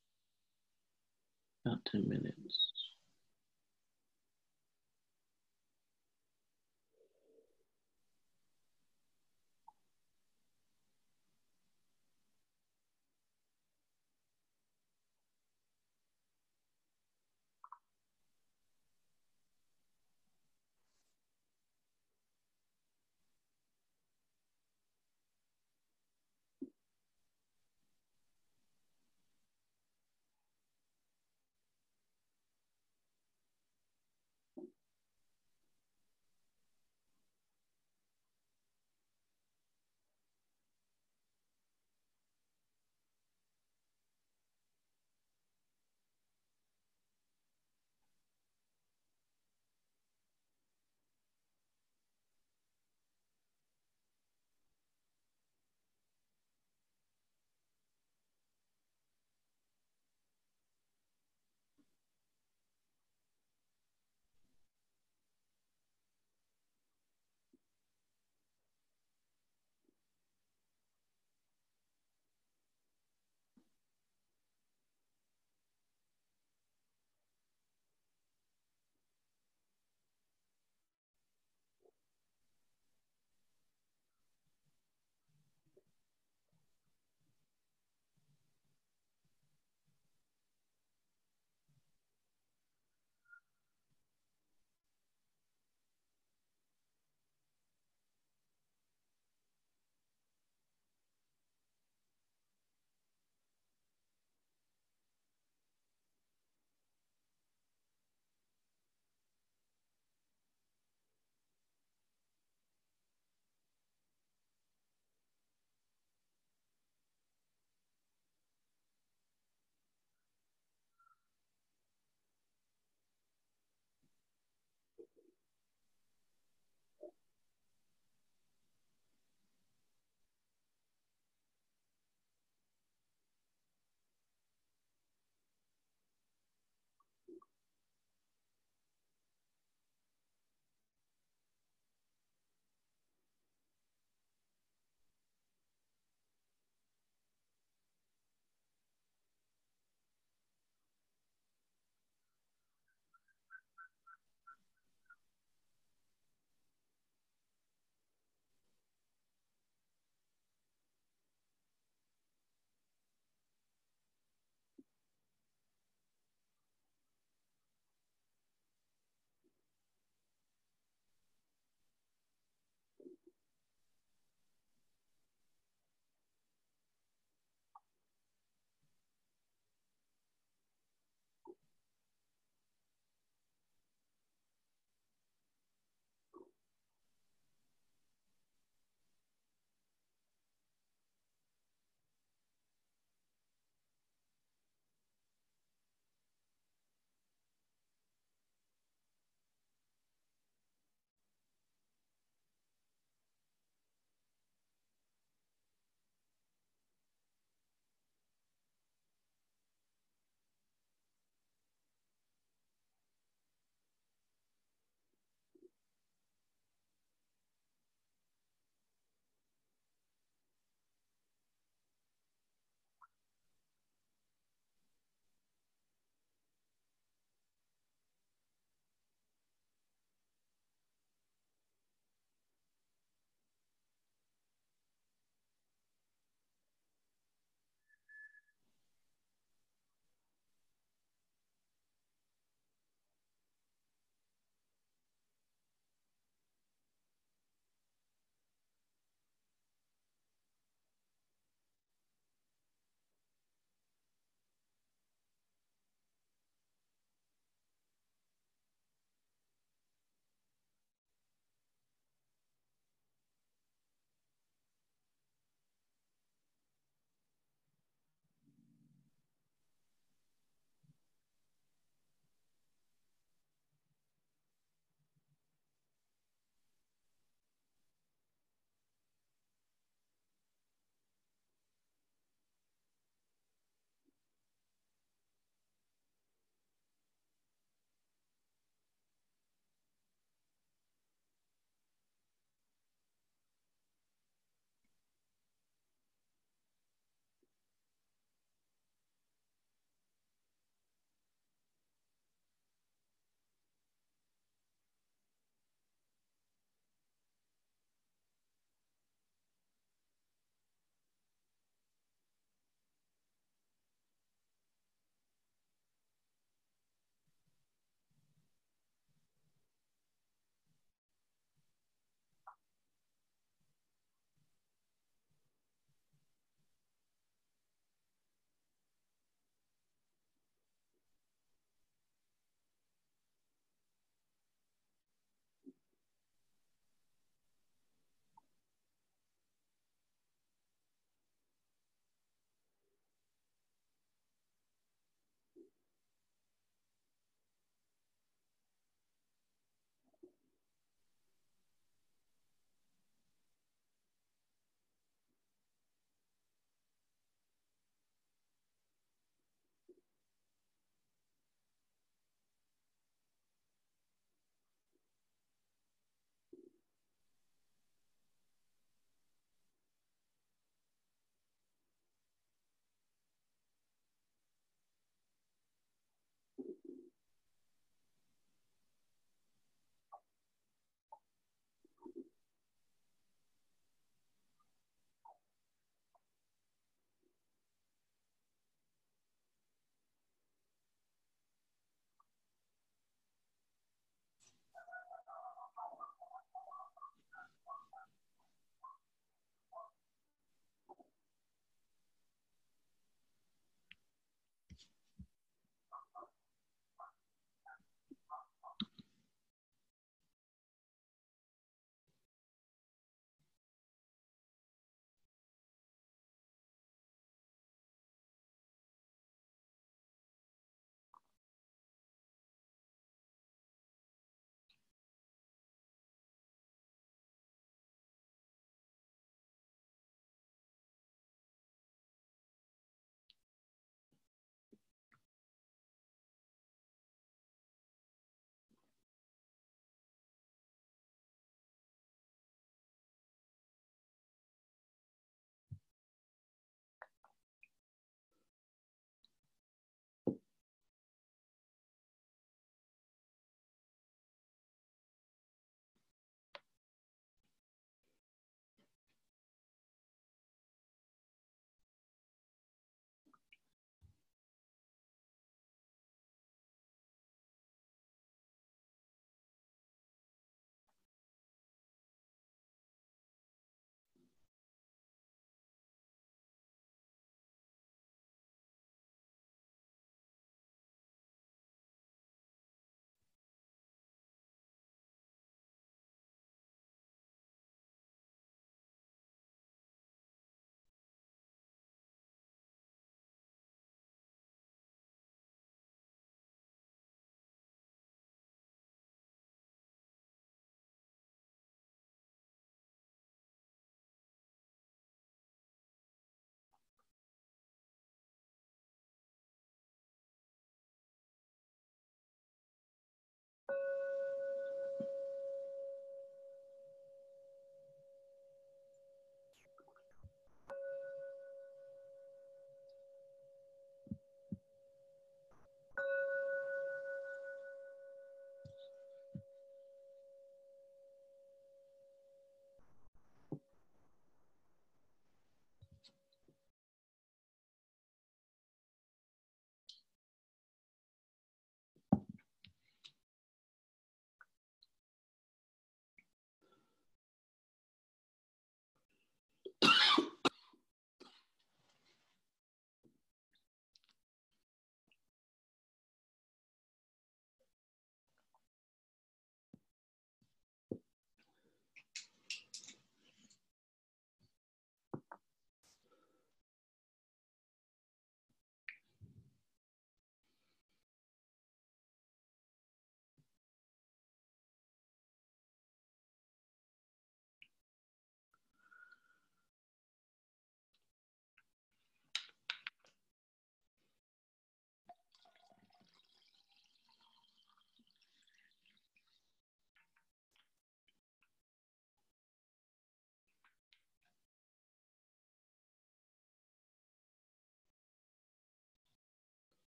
about ten minutes.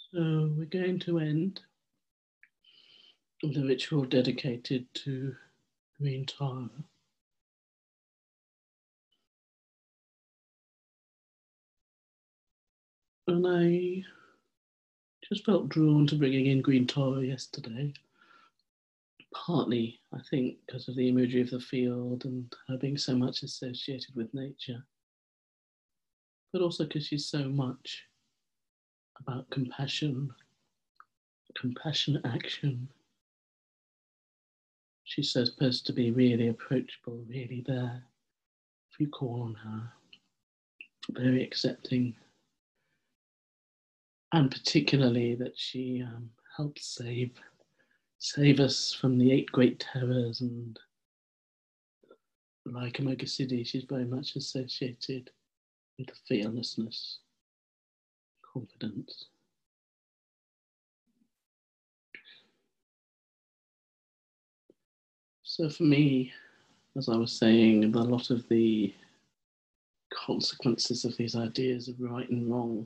So we're going to end the ritual dedicated to Green Tara. And I just felt drawn to bringing in Green Tara yesterday, partly, I think, because of the imagery of the field and her being so much associated with nature, but also because she's so much about compassion, compassionate action. She's supposed to be really approachable, really there if you call on her, very accepting, and particularly that she um, helps save save us from the eight great terrors. And like Amoga Siddhi, she's very much associated with fearlessness, confidence. So for me, as I was saying, a lot of the consequences of these ideas of right and wrong,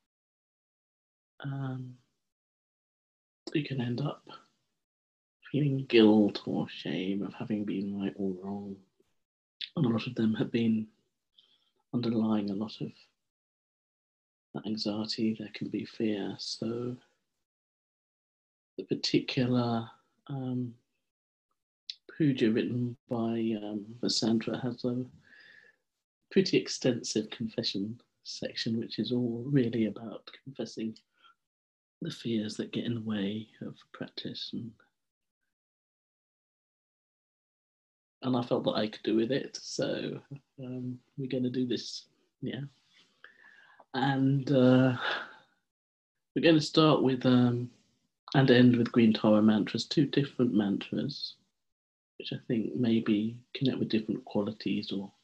um, you can end up feeling guilt or shame of having been right or wrong. And a lot of them have been underlying a lot of that anxiety. There can be fear. So the particular um, puja written by um, Vasantara has a pretty extensive confession section, which is all really about confessing the fears that get in the way of practice. And, and I felt that I could do with it. So um, we're going to do this, yeah. And uh, we're going to start with um, and end with Green Tara mantras, two different mantras, which I think maybe connect with different qualities. Or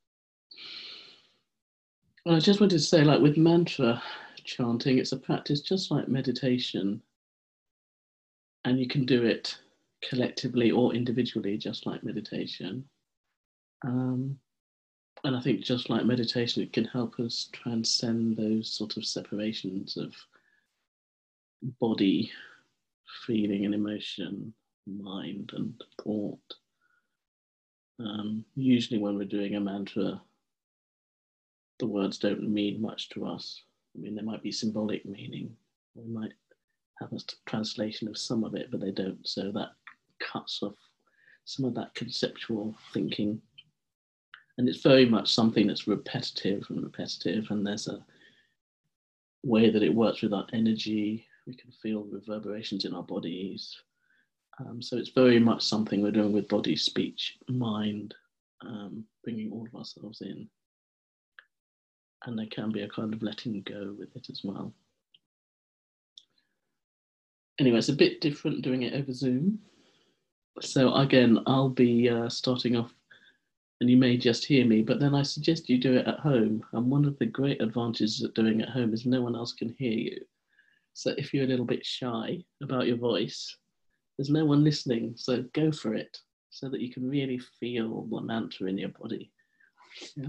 well, I just wanted to say, like with mantra chanting, it's a practice just like meditation, and you can do it collectively or individually, just like meditation. Um, and I think just like meditation, it can help us transcend those sort of separations of body, feeling and emotion, mind and thought. Um, usually when we're doing a mantra, the words don't mean much to us. I mean, there might be symbolic meaning. We might have a translation of some of it, but they don't. So that cuts off some of that conceptual thinking. And it's very much something that's repetitive and repetitive. And there's a way that it works with our energy. We can feel reverberations in our bodies. Um, so it's very much something we're doing with body, speech, mind, um, bringing all of ourselves in. And there can be a kind of letting go with it as well. Anyway, it's a bit different doing it over Zoom. So again, I'll be uh, starting off, and you may just hear me, but then I suggest you do it at home. And one of the great advantages of doing it at home is no one else can hear you. So if you're a little bit shy about your voice, there's no one listening, so go for it so that you can really feel the mantra in your body. Yeah.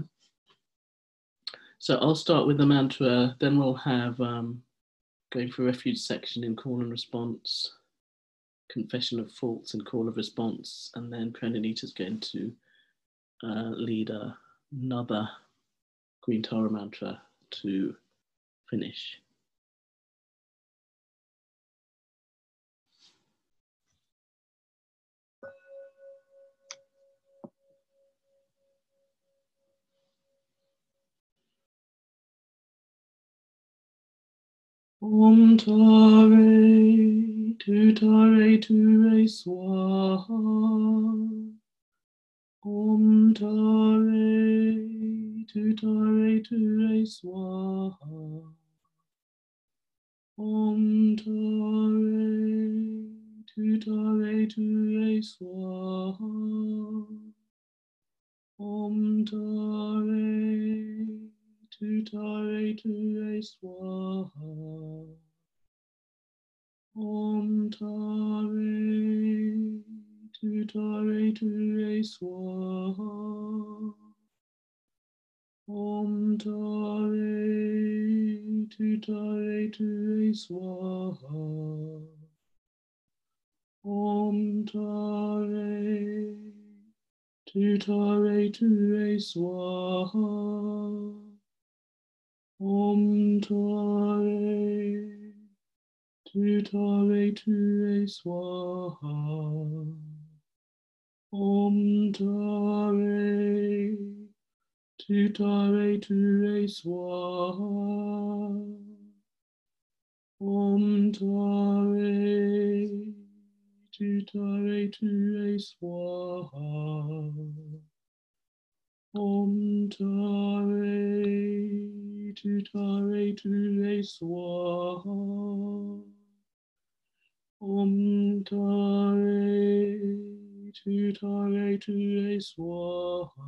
So I'll start with the mantra, then we'll have um, going for refuge section in call and response, confession of faults and call of response, and then Prananita's going to uh, lead a, another Green Tara mantra to finish. Om Tare, Tu Tare, Tu Re Swaha. Om Tare, Tu Tare, Tu Re Swaha. Om Tare, Tu Tare, Tu Re Swaha. Om Tare, Tu Tare, Tu Re Swaha. Om Tare, Tu Tare, Tu Re Swaha. Om Tare Tutare Ture Swaha. Om Tare Tutare Ture Swaha. Om Tare Tutare Ture Swaha. Om Tare Tutare Ture Swaha. Om Tare Tutare Ture Swaha. Om Tare Tutare Ture Swaha. Om Tare Tutare Ture Swaha.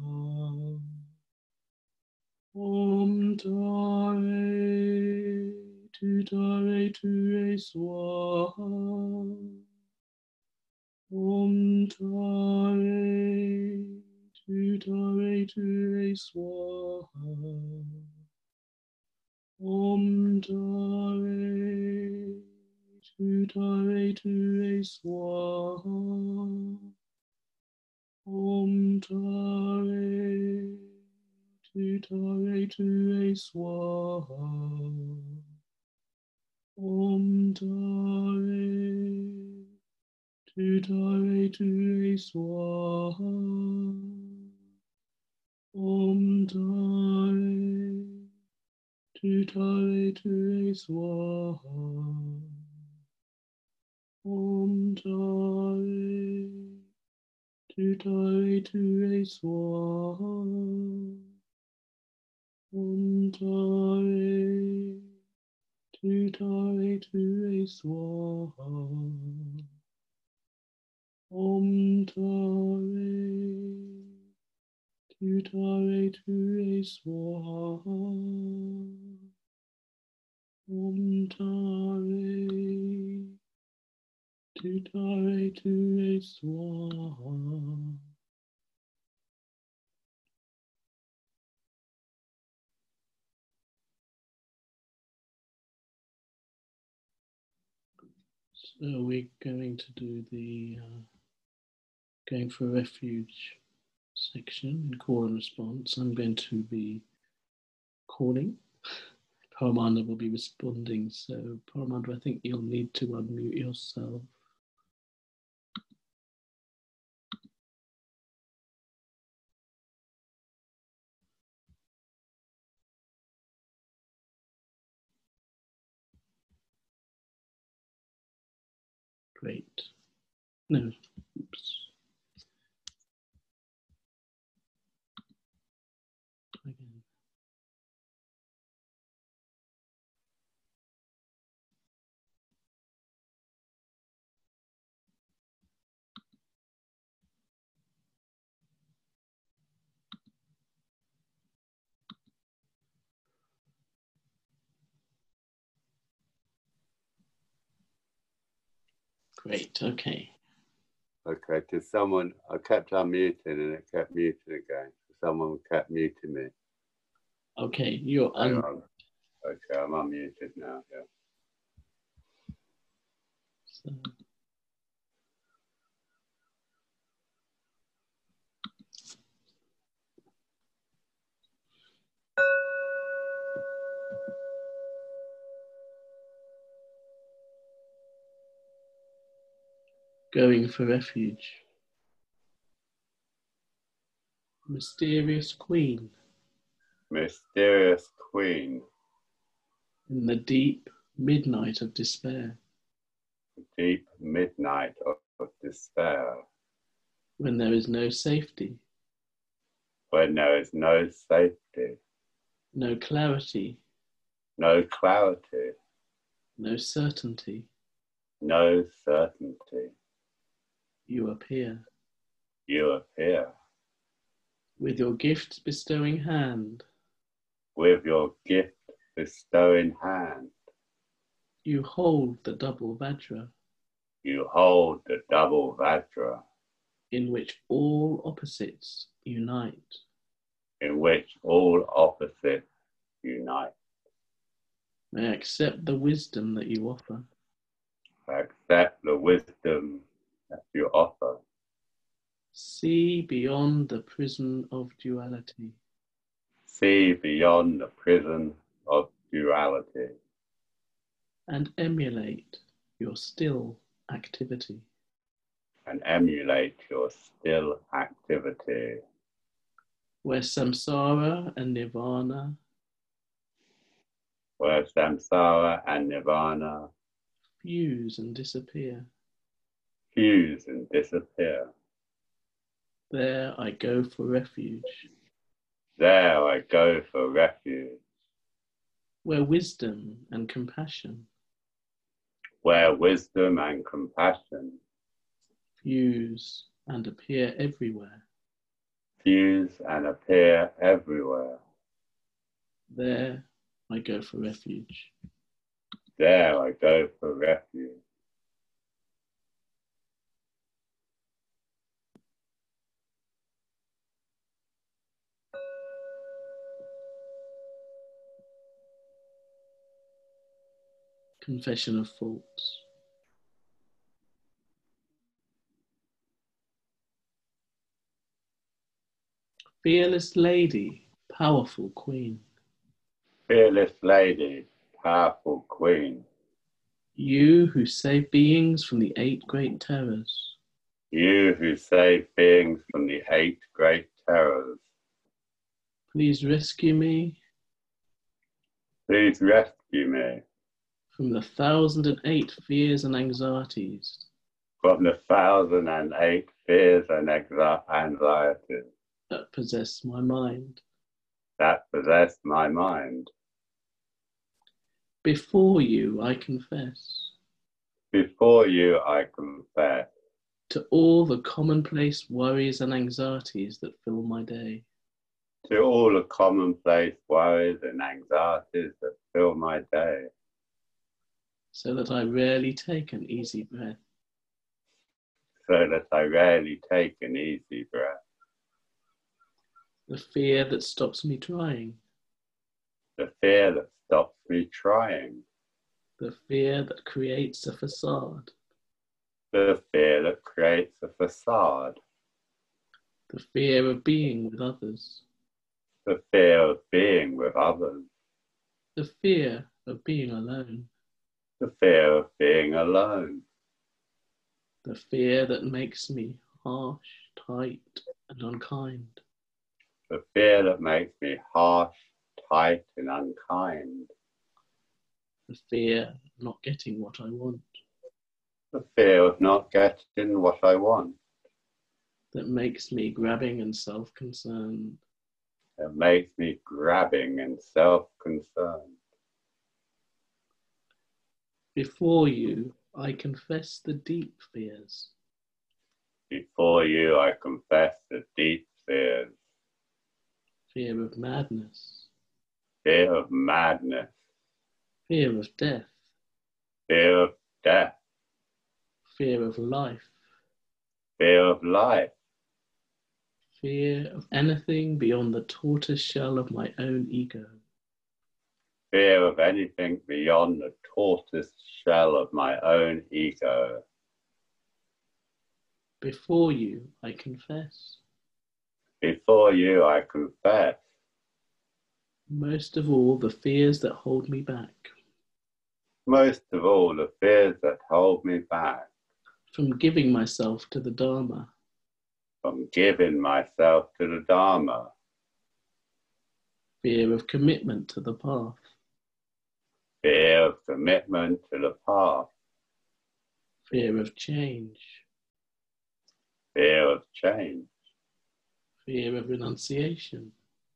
Om Tare Tutare Ture Swaha. Om Tare Tutare Ture Swaha. Om Tare Tutare Ture Swaha. Om Tare Tutare Ture Swaha. Om Tare Tutare Ture Swaha. Om Tare Tutare Ture Swaha. Om Tare Tutare Ture Swaha. Om Tare Tutare Ture Swaha. Om Tare Tutare Ture Swaha. Om Tare Tutare Ture Swaha. So we're going to do the uh, going for refuge section in call and response. I'm going to be calling. Paramanda will be responding. So Paramanda, I think you'll need to unmute yourself. Great. No. Oops. Again. Great. Okay. Okay, to someone, I kept unmuting and it kept muting again. Someone kept muting me. Okay, you're un- on. Okay, I'm unmuted now. Yeah. So. Going for refuge. Mysterious Queen. Mysterious Queen. In the deep midnight of despair. Deep midnight of, of despair. When there is no safety. When there is no safety. No clarity. No clarity. No certainty. No certainty. You appear. You appear. With your gift bestowing hand. With your gift bestowing hand. You hold the double Vajra. You hold the double Vajra. In which all opposites unite. in which all opposites unite. May I accept the wisdom that you offer. I accept the wisdom that you offer. See beyond the prison of duality. See beyond the prison of duality. And emulate your still activity. And emulate your still activity. Where samsara and nirvana. Where samsara and nirvana Fuse and disappear. Fuse and disappear. There I go for refuge. There I go for refuge. Where wisdom and compassion. Where wisdom and compassion Fuse and appear everywhere. Fuse and appear everywhere. There I go for refuge. There I go for refuge. Confession of faults. Fearless lady, powerful queen. Fearless lady, powerful queen. You who save beings from the eight great terrors. You who save beings from the eight great terrors. Please rescue me. Please rescue me. From the thousand and eight fears and anxieties. From the thousand and eight fears and anxieties. That possess my mind. That possess my mind. Before you I confess. Before you I confess. To all the commonplace worries and anxieties that fill my day. To all the commonplace worries and anxieties that fill my day. So that I rarely take an easy breath. So that I rarely take an easy breath. The fear that stops me trying. The fear that stops me trying. The fear that creates a facade. The fear that creates a facade. The fear of being with others. The fear of being with others. The fear of being alone. The fear of being alone. The fear that makes me harsh, tight, and unkind. The fear that makes me harsh, tight, and unkind. The fear of not getting what I want. The fear of not getting what I want. That makes me grabbing and self-concerned. That makes me grabbing and self-concerned. Before you, I confess the deep fears. Before you, I confess the deep fears. Fear of madness. Fear of madness. Fear of death. Fear of death. Fear of life. Fear of life. Fear of anything beyond the tortoise shell of my own ego. Fear of anything beyond the tortoise shell of my own ego. Before you, I confess. Before you, I confess. Most of all, the fears that hold me back. Most of all, the fears that hold me back. From giving myself to the Dharma. From giving myself to the Dharma. Fear of commitment to the path. Fear of commitment to the path. Fear of change. Fear of change. Fear of renunciation.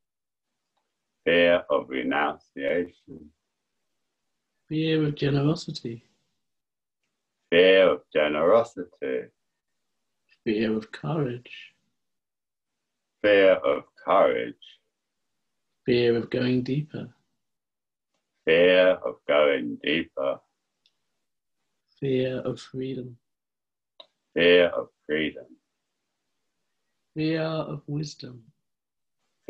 Fear of renunciation. Fear of generosity. Fear of generosity. Fear of courage. Fear of courage. Fear of going deeper. Fear of going deeper. Fear of freedom. Fear of freedom. Fear of wisdom.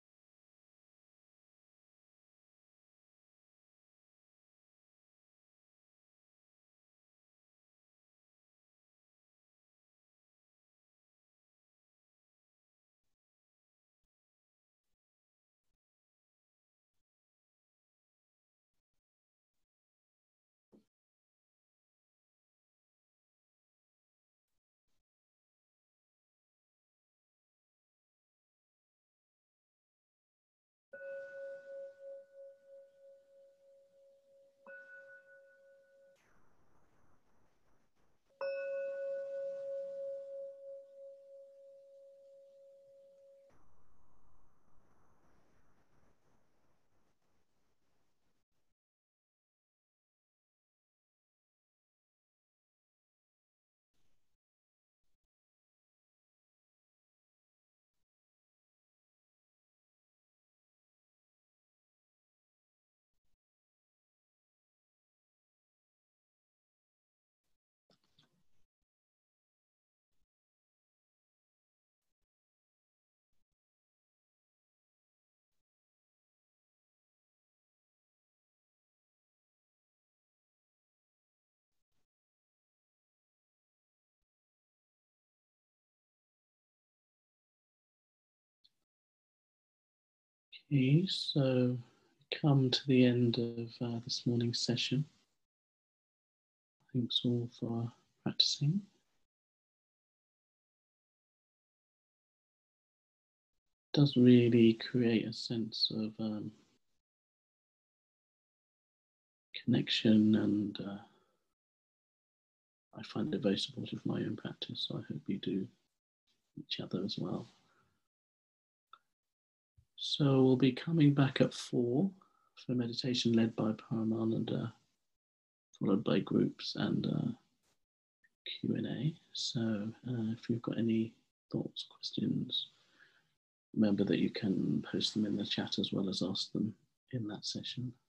Okay, so come to the end of uh, this morning's session. Thanks all for practicing. It does really create a sense of um, connection, and uh, I find it very supportive of my own practice, so I hope you do each other as well. So we'll be coming back at four for meditation led by Paramananda, followed by groups and uh, Q and A. So uh, if you've got any thoughts, questions, remember that you can post them in the chat as well as ask them in that session.